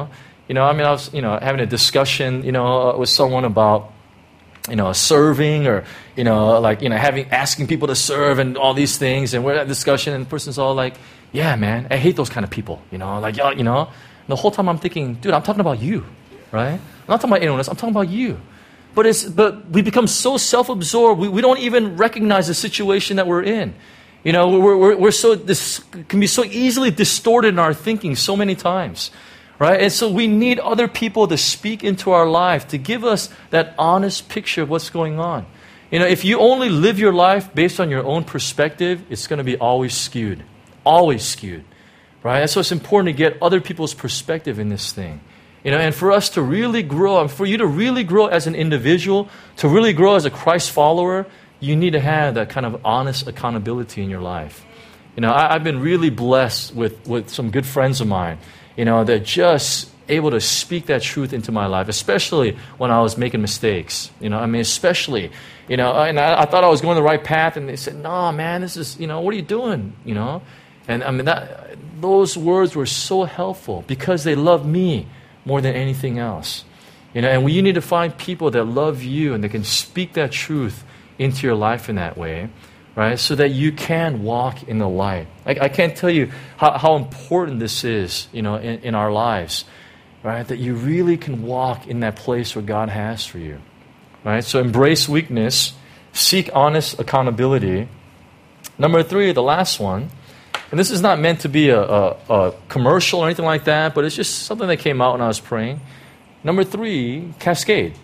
You know, I mean, I was, you know, having a discussion, you know, with someone about, you know, serving or, you know, like, you know, having, asking people to serve and all these things. And we're at a discussion and the person's all like, yeah, man, I hate those kind of people, you know, like, you know. And the whole time I'm thinking, dude, I'm talking about you, right? I'm not talking about anyone else. I'm talking about you. But it's, but we become so self-absorbed, we, we don't even recognize the situation that we're in. You know, we're, we're, we're so, this can be so easily distorted in our thinking so many times, right? And so we need other people to speak into our life, to give us that honest picture of what's going on. You know, if you only live your life based on your own perspective, it's going to be always skewed, always skewed, right? And so it's important to get other people's perspective in this thing. You know, and for us to really grow, and for you to really grow as an individual, to really grow as a Christ follower, you need to have that kind of honest accountability in your life. You know, I, I've been really blessed with, with some good friends of mine, you know, that just able to speak that truth into my life, especially when I was making mistakes. You know, I mean, especially, you know, and I, I thought I was going the right path, and they said, no, man, this is, you know, what are you doing, you know? And I mean, that those words were so helpful because they love me more than anything else. You know, and we, you need to find people that love you and that can speak that truth into your life in that way, right? So that you can walk in the light. I, I can't tell you how, how important this is, you know, in, in our lives, right? That you really can walk in that place where God has for you, right? So embrace weakness, seek honest accountability. Number three, the last one, and this is not meant to be a, a, a commercial or anything like that, but it's just something that came out when I was praying. Number three, cascade.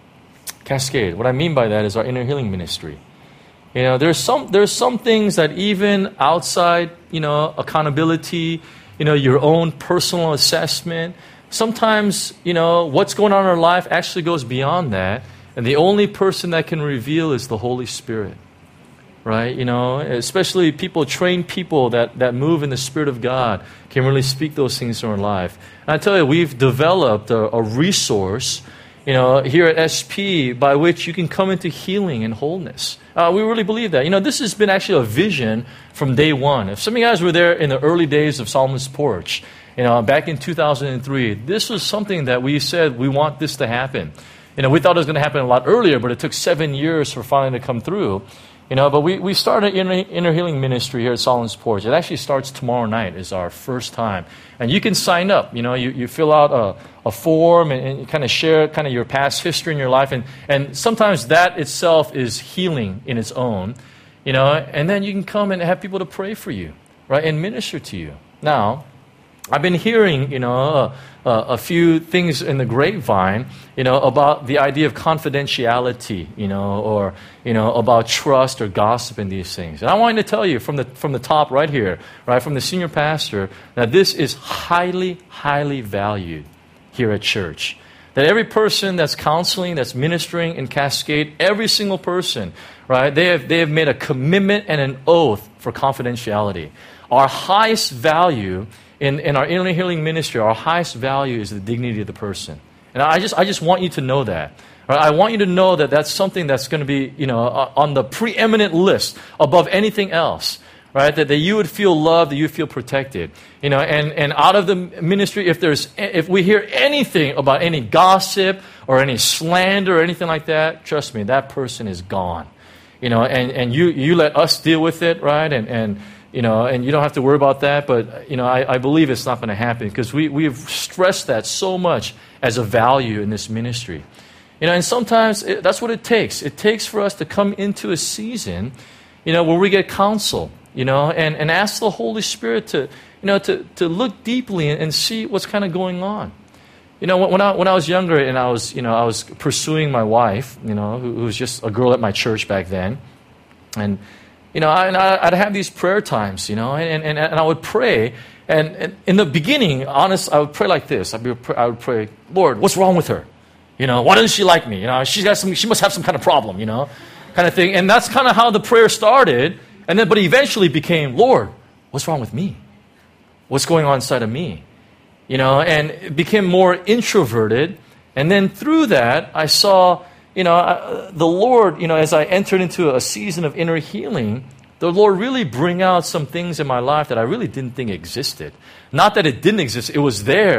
Cascade. What I mean by that is our inner healing ministry. You know, there's some there's some things that even outside, you know, accountability, you know, your own personal assessment, sometimes, you know, what's going on in our life actually goes beyond that, and the only person that can reveal is the Holy Spirit. Right? You know, especially people, trained people that, that move in the Spirit of God can really speak those things in our life. And I tell you, we've developed a, a resource, you know, here at S P by which you can come into healing and wholeness. Uh, we really believe that. You know, this has been actually a vision from day one. If some of you guys were there in the early days of Solomon's Porch, you know, back in two thousand three, this was something that we said we want this to happen. You know, we thought it was going to happen a lot earlier, but it took seven years for finally to come through. You know, but we, we started inner, inner healing ministry here at Solomon's Porch. It actually starts tomorrow night is our first time. And you can sign up. You know, you, you fill out a, a form and, and you kind of share kind of your past history in your life. And, and sometimes that itself is healing in its own. You know, and then you can come and have people to pray for you, right, and minister to you. Now, I've been hearing, you know, uh, uh, a few things in the grapevine, you know, about the idea of confidentiality, you know, or, you know, about trust or gossip and these things. And I wanted to tell you from the from the top right here, right, from the senior pastor, that this is highly, highly valued here at church. That every person that's counseling, that's ministering in Cascade, every single person, right, they have, they have made a commitment and an oath for confidentiality. Our highest value In, in our inner healing ministry, our highest value is the dignity of the person. And I just I just want you to know that. Right? I want you to know that that's something that's going to be, you know, on the preeminent list above anything else. Right? That, that you would feel loved, that you would feel protected. You know, and, and out of the ministry, if there's if we hear anything about any gossip or any slander or anything like that, trust me, that person is gone. You know, and, and you, you let us deal with it, right? And and You know, and you don't have to worry about that, but, you know, I, I believe it's not going to happen because we, we've stressed that so much as a value in this ministry. You know, and sometimes it, that's what it takes. It takes for us to come into a season, you know, where we get counsel, you know, and, and ask the Holy Spirit to, you know, to, to look deeply and, and see what's kind of going on. You know, when I, when I was younger and I was, you know, I was pursuing my wife, you know, who, who was just a girl at my church back then, and You know, I, and I'd have these prayer times, you know, and, and, and I would pray. And, and in the beginning, honest, I would pray like this. I'd be, I would pray, Lord, what's wrong with her? You know, why doesn't she like me? You know, she's got some, she must have some kind of problem, you know, kind of thing. And that's kind of how the prayer started. And then, but it eventually became, Lord, what's wrong with me? What's going on inside of me? You know, and it became more introverted. And then through that, I saw, you know, I, the Lord, you know, as I entered into a season of inner healing, the Lord really bring out some things in my life that I really didn't think existed. Not that it didn't exist, it was there,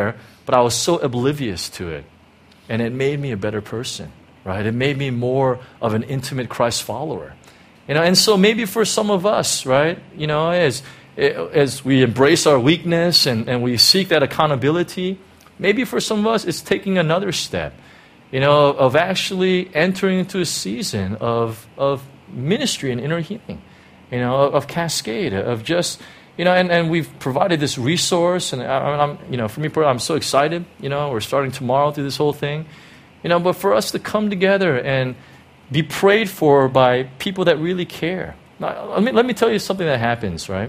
but I was so oblivious to it. And it made me a better person, right? It made me more of an intimate Christ follower. You know, and so maybe for some of us, right, you know, as as we embrace our weakness and, and we seek that accountability, maybe for some of us it's taking another step, you know, of actually entering into a season of of ministry and inner healing, you know, of, of Cascade, of just, you know, and, and we've provided this resource, and I, I'm, you know, for me, I'm so excited, you know, we're starting tomorrow through this whole thing, you know, but for us to come together and be prayed for by people that really care. Now, let me, let me tell you something that happens, right?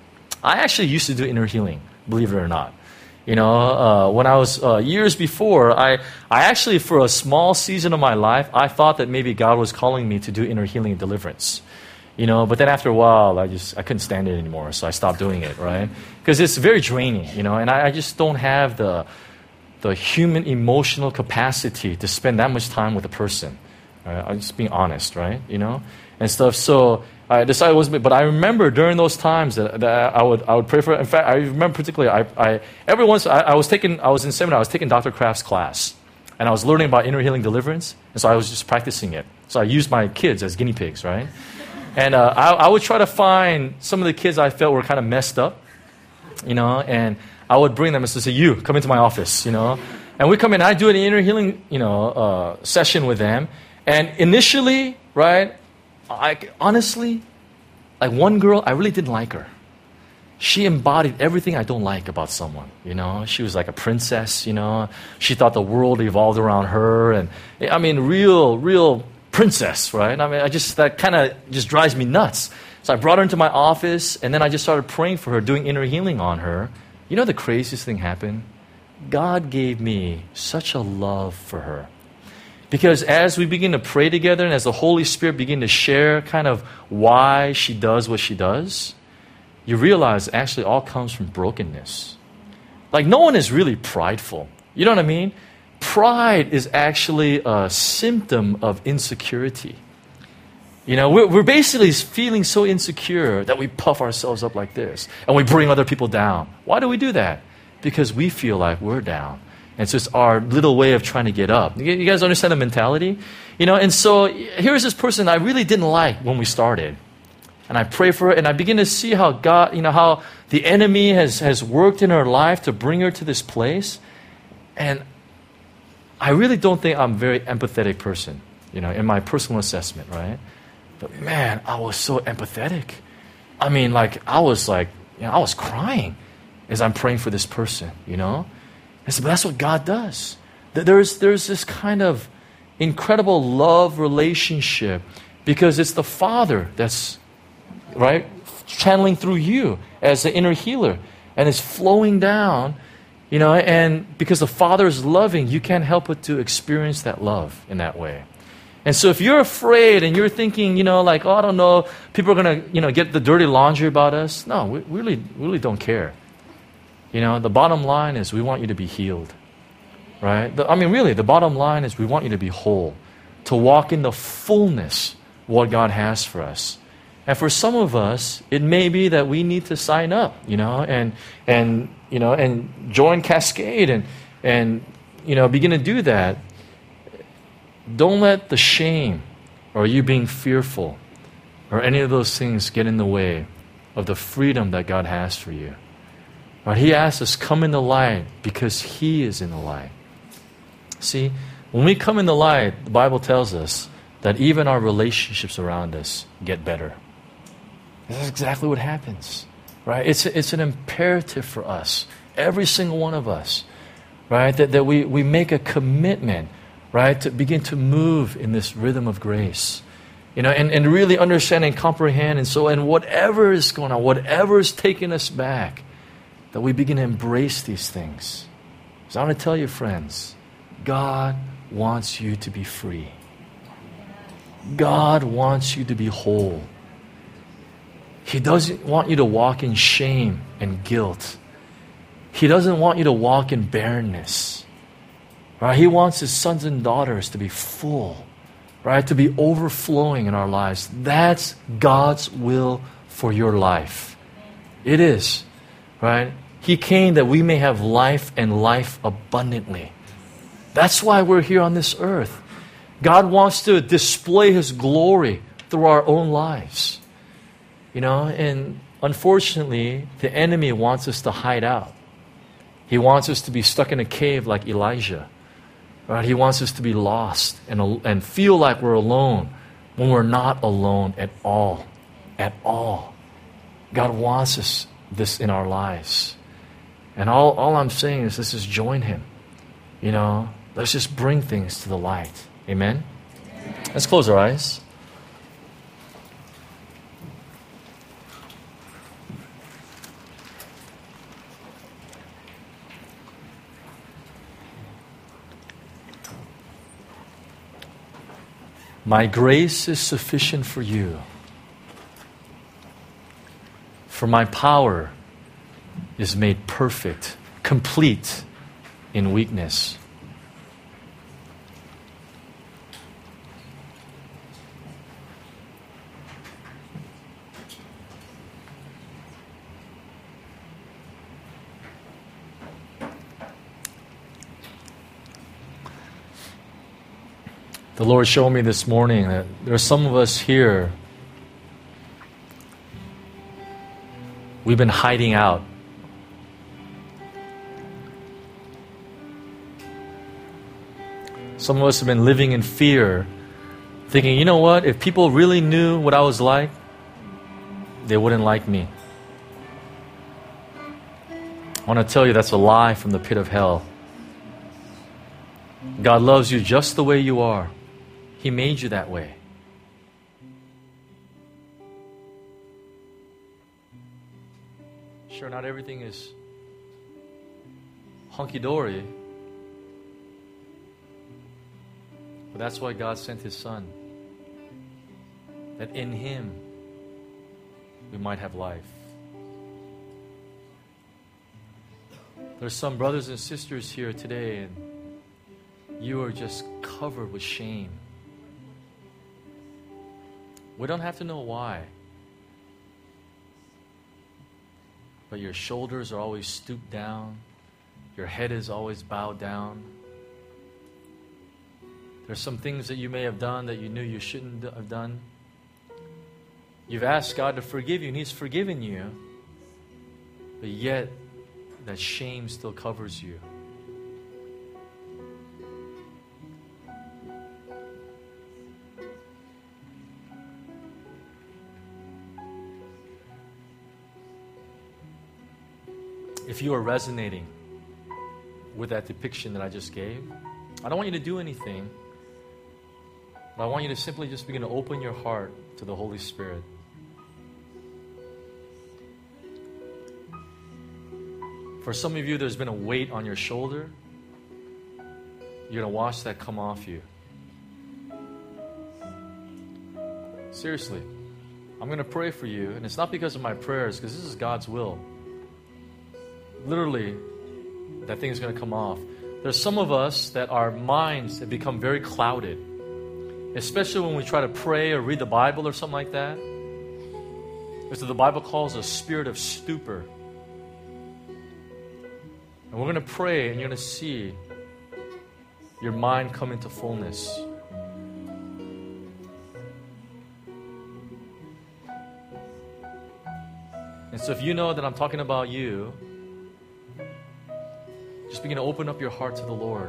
I actually used to do inner healing, believe it or not. You know, uh, when I was, uh, years before, I, I actually, for a small season of my life, I thought that maybe God was calling me to do inner healing and deliverance. You know, but then after a while, I just, I couldn't stand it anymore, so I stopped doing it, right? Because it's very draining, you know, and I, I just don't have the, the human emotional capacity to spend that much time with a person. Right? I'm just being honest, right? You know, and stuff. So I decided it wasn't, but I remember during those times that, that I would I would pray for. In fact, I remember particularly, I, I every once I, I was taking, I was in seminar, I was taking Doctor Kraft's class, and I was learning about inner healing deliverance, and so I was just practicing it. So I used my kids as guinea pigs, right? And uh, I, I would try to find some of the kids I felt were kind of messed up, you know, and I would bring them and say, "You come into my office," you know, and we come in. I do an inner healing, you know, uh, session with them. And initially, right, I honestly, like one girl, I really didn't like her. She embodied everything I don't like about someone, you know. She was like a princess, you know. She thought the world evolved around her, and I mean, real, real princess, right? I mean, I just, that kind of just drives me nuts. So I brought her into my office, and then I just started praying for her, doing inner healing on her. You know, the craziest thing happened? God gave me such a love for her. Because as we begin to pray together and as the Holy Spirit begin to share kind of why she does what she does, you realize it actually all comes from brokenness. Like, no one is really prideful. You know what I mean? Pride is actually a symptom of insecurity. You know, we're, we're basically feeling so insecure that we puff ourselves up like this and we bring other people down. Why do we do that? Because we feel like we're down. It's just our little way of trying to get up. You guys understand the mentality? You know, and so here's this person I really didn't like when we started. And I pray for her, and I begin to see how God, you know, how the enemy has, has worked in her life to bring her to this place. And I really don't think I'm a very empathetic person, you know, in my personal assessment, right? But man, I was so empathetic. I mean, like, I was like, you know, I was crying as I'm praying for this person, you know? And so that's what God does. There's, there's this kind of incredible love relationship because it's the Father that's, right, channeling through you as the inner healer. And it's flowing down, you know, and because the Father is loving, you can't help but to experience that love in that way. And so if you're afraid and you're thinking, you know, like, oh, I don't know, people are going to, you know, get the dirty laundry about us. No, we really, really don't care. You know, the bottom line is we want you to be healed, right? The, I mean, really, the bottom line is we want you to be whole, to walk in the fullness of what God has for us. And for some of us, it may be that we need to sign up, you know, and, and you know, and join Cascade and, and, you know, begin to do that. Don't let the shame or you being fearful or any of those things get in the way of the freedom that God has for you. Right? He asks us, come in the light because He is in the light. See, when we come in the light, the Bible tells us that even our relationships around us get better. That's exactly what happens. Right? It's, it's an imperative for us, every single one of us, right? That, that we, we make a commitment, right, to begin to move in this rhythm of grace. You know, and, and really understand and comprehend. And so, and whatever is going on, whatever is taking us back, that we begin to embrace these things. So I want to tell you, friends, God wants you to be free. God wants you to be whole. He doesn't want you to walk in shame and guilt. He doesn't want you to walk in barrenness. Right? He wants His sons and daughters to be full, right? To be overflowing in our lives. That's God's will for your life. It is, right? He came that we may have life and life abundantly. That's why we're here on this earth. God wants to display His glory through our own lives. You know, and unfortunately, the enemy wants us to hide out. He wants us to be stuck in a cave like Elijah. Right? He wants us to be lost and, and feel like we're alone when we're not alone at all. At all. God wants us this in our lives. And all, all I'm saying is let's just join Him. You know, let's just bring things to the light. Amen? Let's close our eyes. My grace is sufficient for you, for my power is made perfect, complete in weakness. The Lord showed me this morning that there are some of us here, we've been hiding out. Some of us have been living in fear, thinking, you know what, if people really knew what I was like, they wouldn't like me. I want to tell you that's a lie from the pit of hell. God loves you just the way you are. He made you that way. Sure, not everything is hunky-dory, but that's why God sent His Son, that in Him we might have life. There's some brothers and sisters here today, and you are just covered with shame. We don't have to know why. But your shoulders are always stooped down. Your head is always bowed down. There's some things that you may have done that you knew you shouldn't have done. You've asked God to forgive you, and He's forgiven you. But yet, that shame still covers you. If you are resonating with that depiction that I just gave, I don't want you to do anything, but I want you to simply just begin to open your heart to the Holy Spirit. For some of you, there's been a weight on your shoulder. You're going to watch that come off you. Seriously, I'm going to pray for you, and it's not because of my prayers, because this is God's will. Literally, that thing is going to come off. There's some of us that our minds have become very clouded, especially when we try to pray or read the Bible or something like that. It's what the Bible calls a spirit of stupor. And we're going to pray, and you're going to see your mind come into fullness. And so if you know that I'm talking about you, just begin to open up your heart to the Lord.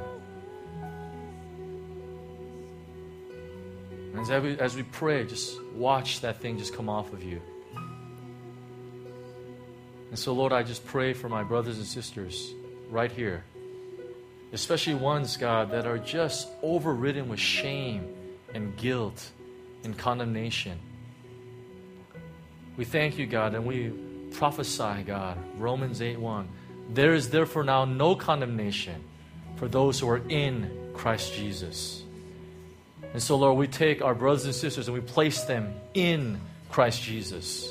And as we, as we pray, just watch that thing just come off of you. And so, Lord, I just pray for my brothers and sisters right here, especially ones, God, that are just overridden with shame and guilt and condemnation. We thank you, God, and we prophesy, God, Romans eight one. There is therefore now no condemnation for those who are in Christ Jesus. And so, Lord, we take our brothers and sisters and we place them in Christ Jesus.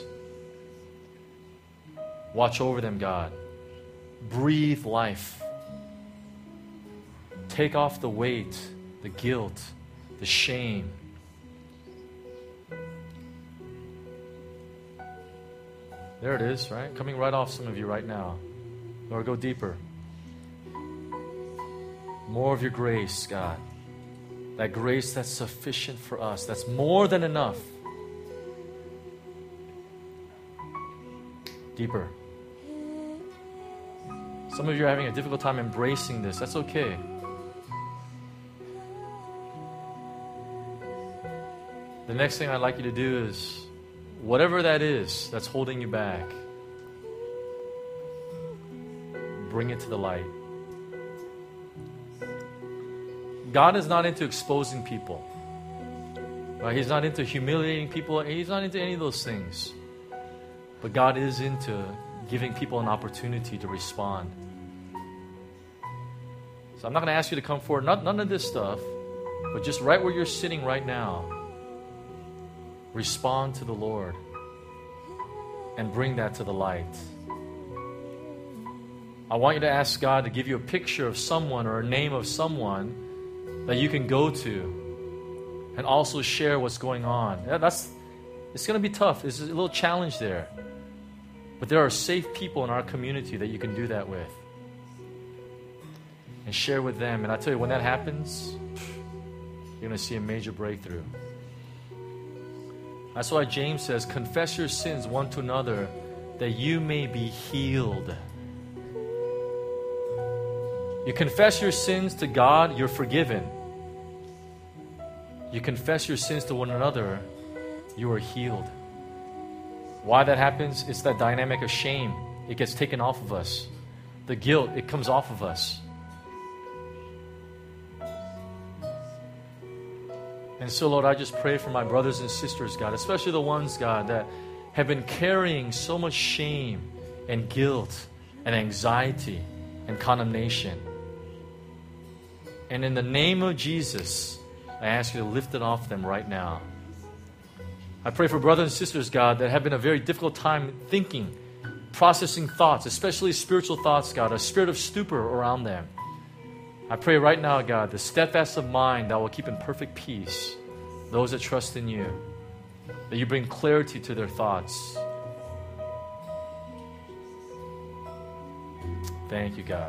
Watch over them, God. Breathe life. Take off the weight, the guilt, the shame. There it is, right? Coming right off some of you right now. Lord, go deeper. More of your grace, God. That grace that's sufficient for us. That's more than enough. Deeper. Some of you are having a difficult time embracing this. That's okay. The next thing I'd like you to do is, whatever that is that's holding you back, bring it to the light. God is not into exposing people. Right? He's not into humiliating people. He's not into any of those things. But God is into giving people an opportunity to respond. So I'm not going to ask you to come forward, not, none of this stuff, but just right where you're sitting right now, respond to the Lord and bring that to the light. I want you to ask God to give you a picture of someone or a name of someone that you can go to and also share what's going on. Yeah, that's, it's going to be tough. There's a little challenge there. But there are safe people in our community that you can do that with. And share with them. And I tell you, when that happens, you're going to see a major breakthrough. That's why James says, confess your sins one to another that you may be healed. You confess your sins to God, you're forgiven. You confess your sins to one another, you are healed. Why that happens? It's that dynamic of shame. It gets taken off of us. The guilt, it comes off of us. And so, Lord, I just pray for my brothers and sisters, God, especially the ones, God, that have been carrying so much shame and guilt and anxiety and condemnation. And in the name of Jesus, I ask you to lift it off them right now. I pray for brothers and sisters, God, that have been a very difficult time thinking, processing thoughts, especially spiritual thoughts, God, a spirit of stupor around them. I pray right now, God, the steadfast of mind that will keep in perfect peace those that trust in you, that you bring clarity to their thoughts. Thank you, God.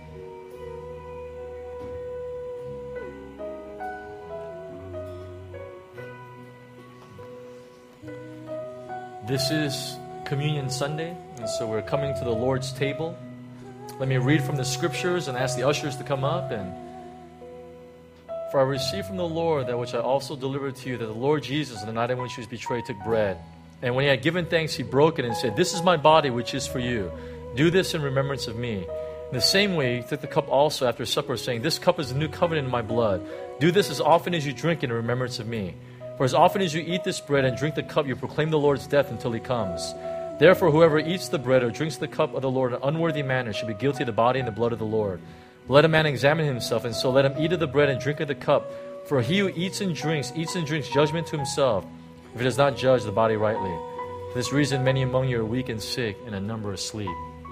This is Communion Sunday, and so we're coming to the Lord's table. Let me read from the scriptures and ask the ushers to come up. And for I received from the Lord that which I also delivered to you, that the Lord Jesus, on the night in which he was betrayed, took bread. And when he had given thanks, he broke it and said, "This is my body, which is for you. Do this in remembrance of me." In the same way, he took the cup also after supper, saying, "This cup is the new covenant in my blood. Do this as often as you drink it in remembrance of me. For as often as you eat this bread and drink the cup, you proclaim the Lord's death until he comes. Therefore, whoever eats the bread or drinks the cup of the Lord in an unworthy manner should be guilty of the body and the blood of the Lord. Let a man examine himself, and so let him eat of the bread and drink of the cup. For he who eats and drinks, eats and drinks judgment to himself, if he does not judge the body rightly. For this reason, many among you are weak and sick, and a number asleep."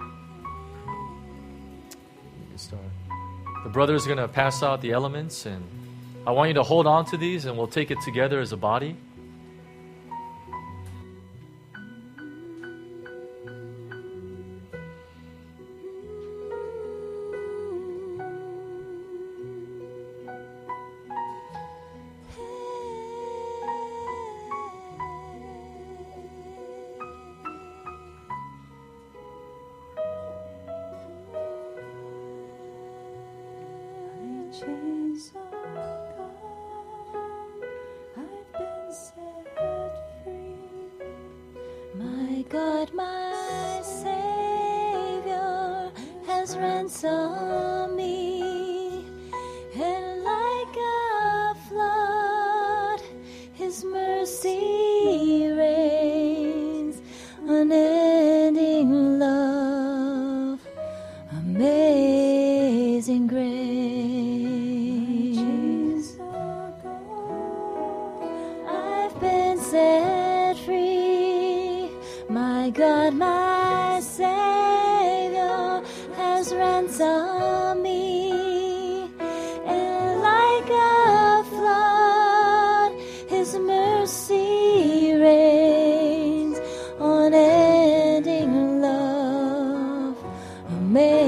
The brothers are going to pass out the elements, and I want you to hold on to these, and we'll take it together as a body. Chains are gone, I've been set free. My God, my Savior has ransomed me, and like a flood, His mercy reigns, unending love, amazing grace. Set free, my God, my Savior has ransomed me, and like a flood, His mercy reigns, unending love, amazing.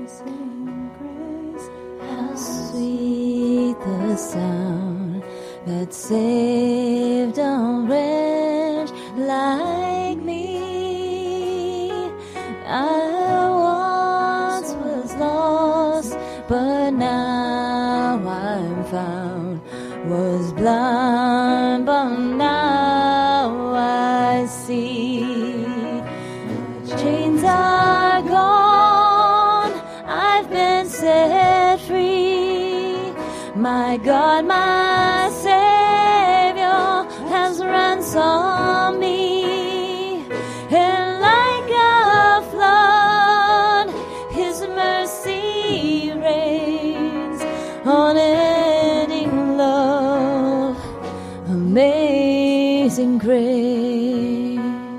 How sweet the sound that saved a wretch like me. I once was lost, but now I'm found. Was blind, but now I see. Chains are gone, I've been set free. My God, my Savior has ransomed me. And like a flood, His mercy reigns. Unending love, amazing grace.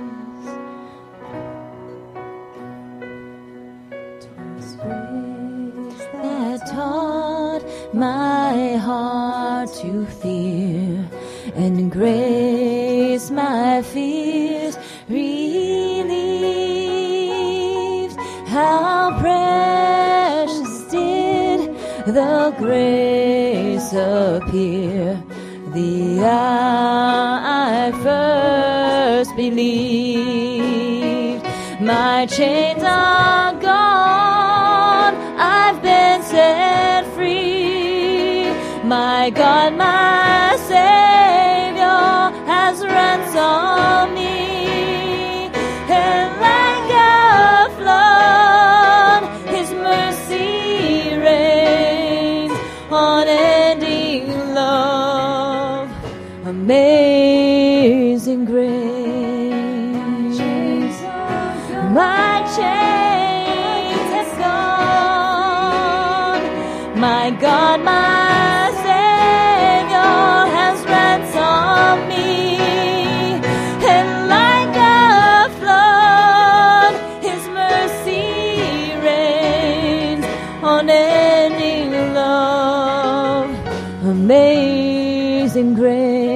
That taught my heart to fear, and grace my fears relieved. How precious did the grace appear the hour I first believed. My chains are gone, I've been set free. My God, my Savior has ransomed me. And like a flood, His mercy reigns. Unending love, amazing grace. My chains have gone. My God, my Savior has ransomed me. And like a flood, His mercy reigns. Unending love, amazing grace.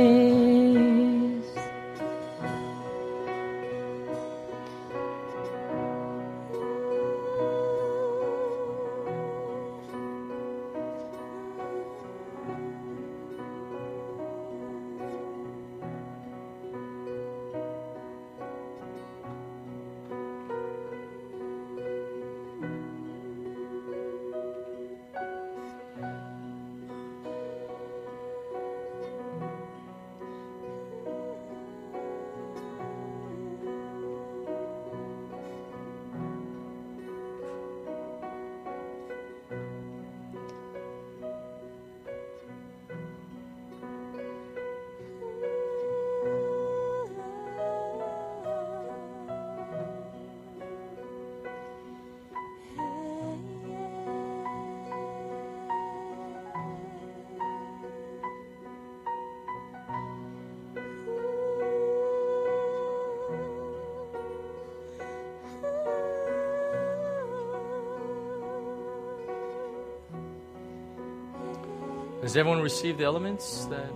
Has everyone received the elements that?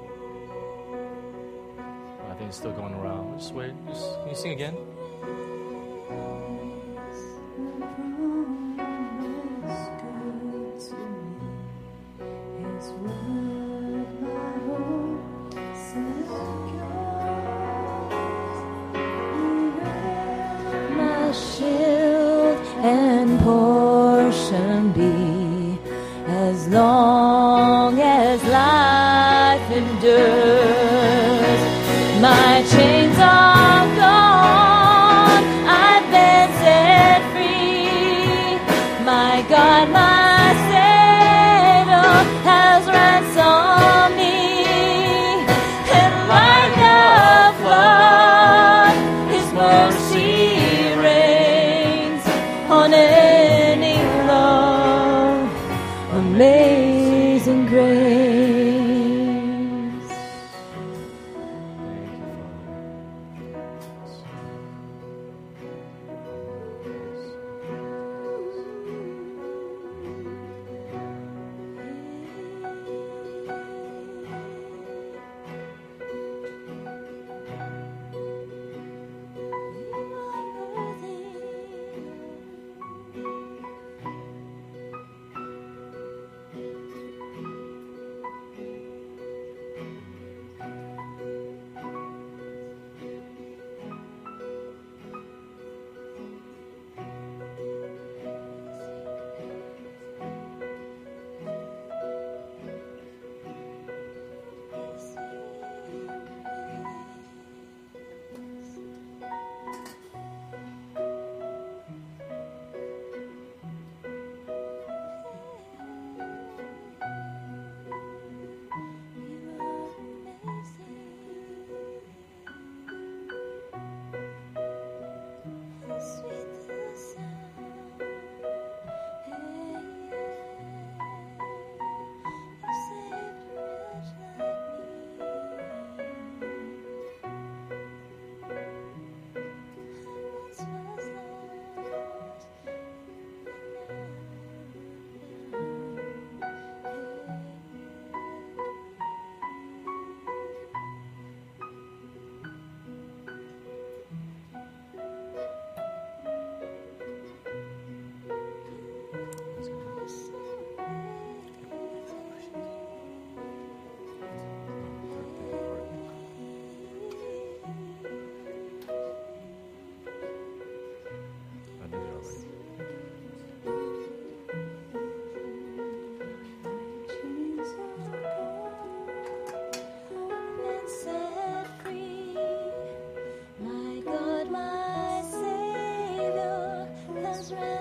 I think it's still going around. Just wait. Just, can you sing again? My shield and portion be, as long as life endures. My chains are gone, I've been set free. My God, my Savior has ransomed me. And like a flood, His mercy reigns. Unending love, amazing grace.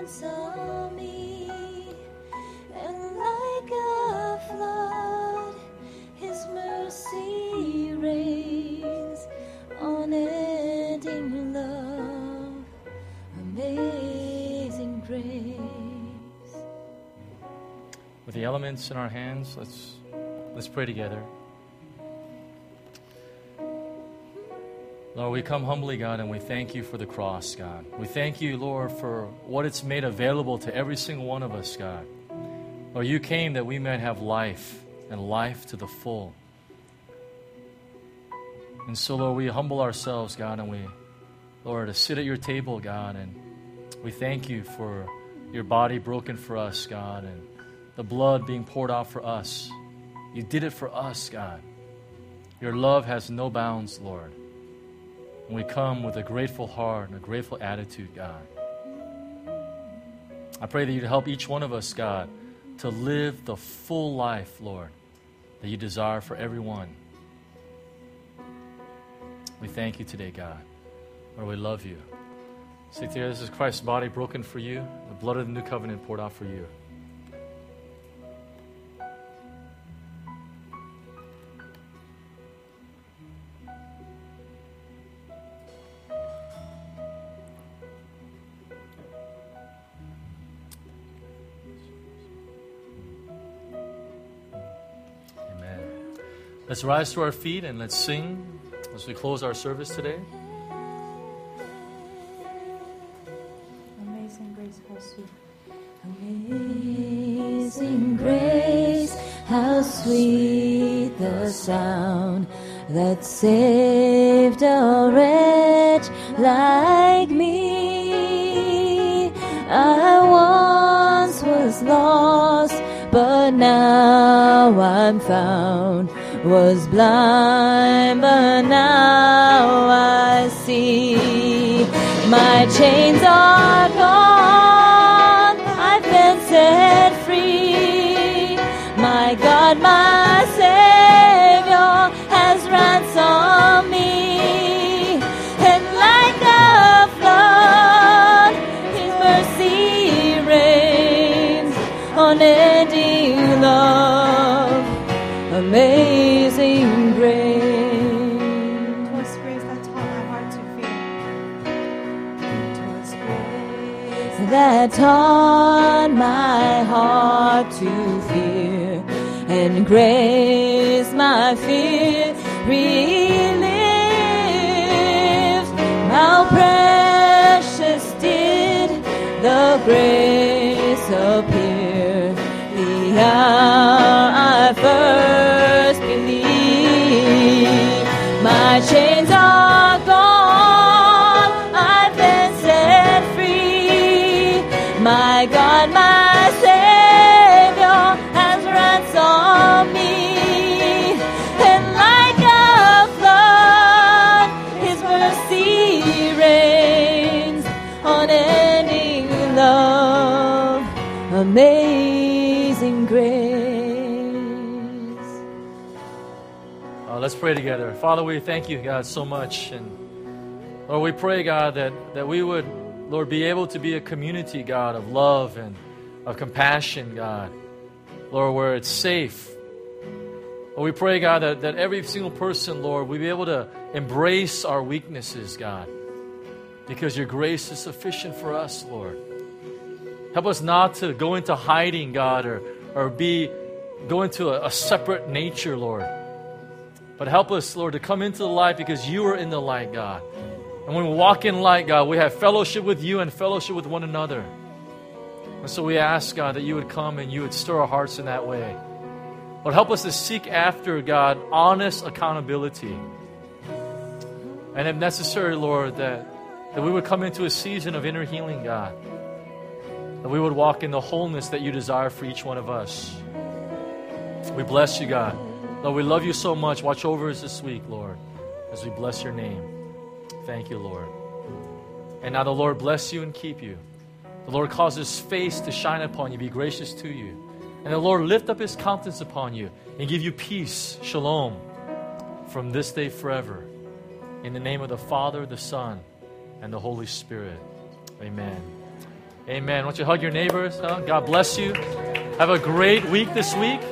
ransom me, and like a flood, His mercy reigns, unending love, amazing grace. With the elements in our hands, let's let's pray together. Lord, we come humbly, God, and we thank you for the cross, God. We thank you, Lord, for what it's made available to every single one of us, God. Lord, you came that we might have life, and life to the full. And so, Lord, we humble ourselves, God, and we, Lord, to sit at your table, God, and we thank you for your body broken for us, God, and the blood being poured out for us. You did it for us, God. Your love has no bounds, Lord. And we come with a grateful heart and a grateful attitude, God. I pray that you'd help each one of us, God, to live the full life, Lord, that you desire for everyone. We thank you today, God. Lord, we love you. Say together, this is Christ's body broken for you, the blood of the new covenant poured out for you. Let's rise to our feet and let's sing as we close our service today. Amazing grace, how sweet. Amazing grace, how sweet the sound that saved a wretch like me. I once was lost, but now I'm found. Was blind, but now I see. My chains are gone, I've been set free. My God, my Savior has ransomed me. And like a flood, His mercy reigns, unending love, amazing grace. 'Twas grace that taught my heart to fear. 'Twas grace that taught my heart to fear, and grace my fear relieved. How precious did the grace appear the hour I first believed. My chains are gone, I've been set free. My God, my Savior has ransomed me. And like a flood, His mercy reigns, unending love, amazing grace. Uh, let's pray together. Father, we thank you, God, so much. And Lord, we pray, God, that, that we would, Lord, be able to be a community, God, of love and of compassion, God. Lord, where it's safe. Lord, we pray, God, that, that every single person, Lord, we be able to embrace our weaknesses, God, because your grace is sufficient for us, Lord. Help us not to go into hiding, God, or, or be go into a, a separate nature, Lord. But help us, Lord, to come into the light because you are in the light, God. And when we walk in light, God, we have fellowship with you and fellowship with one another. And so we ask, God, that you would come and you would stir our hearts in that way. Lord, help us to seek after, God, honest accountability. And if necessary, Lord, that, that we would come into a season of inner healing, God. That we would walk in the wholeness that you desire for each one of us. We bless you, God. Lord, we love you so much. Watch over us this week, Lord, as we bless your name. Thank you, Lord. And now the Lord bless you and keep you. The Lord cause His face to shine upon you, be gracious to you. And the Lord lift up His countenance upon you and give you peace, shalom, from this day forever. In the name of the Father, the Son, and the Holy Spirit. Amen. Amen. Why don't you hug your neighbors? Huh? God bless you. Have a great week this week.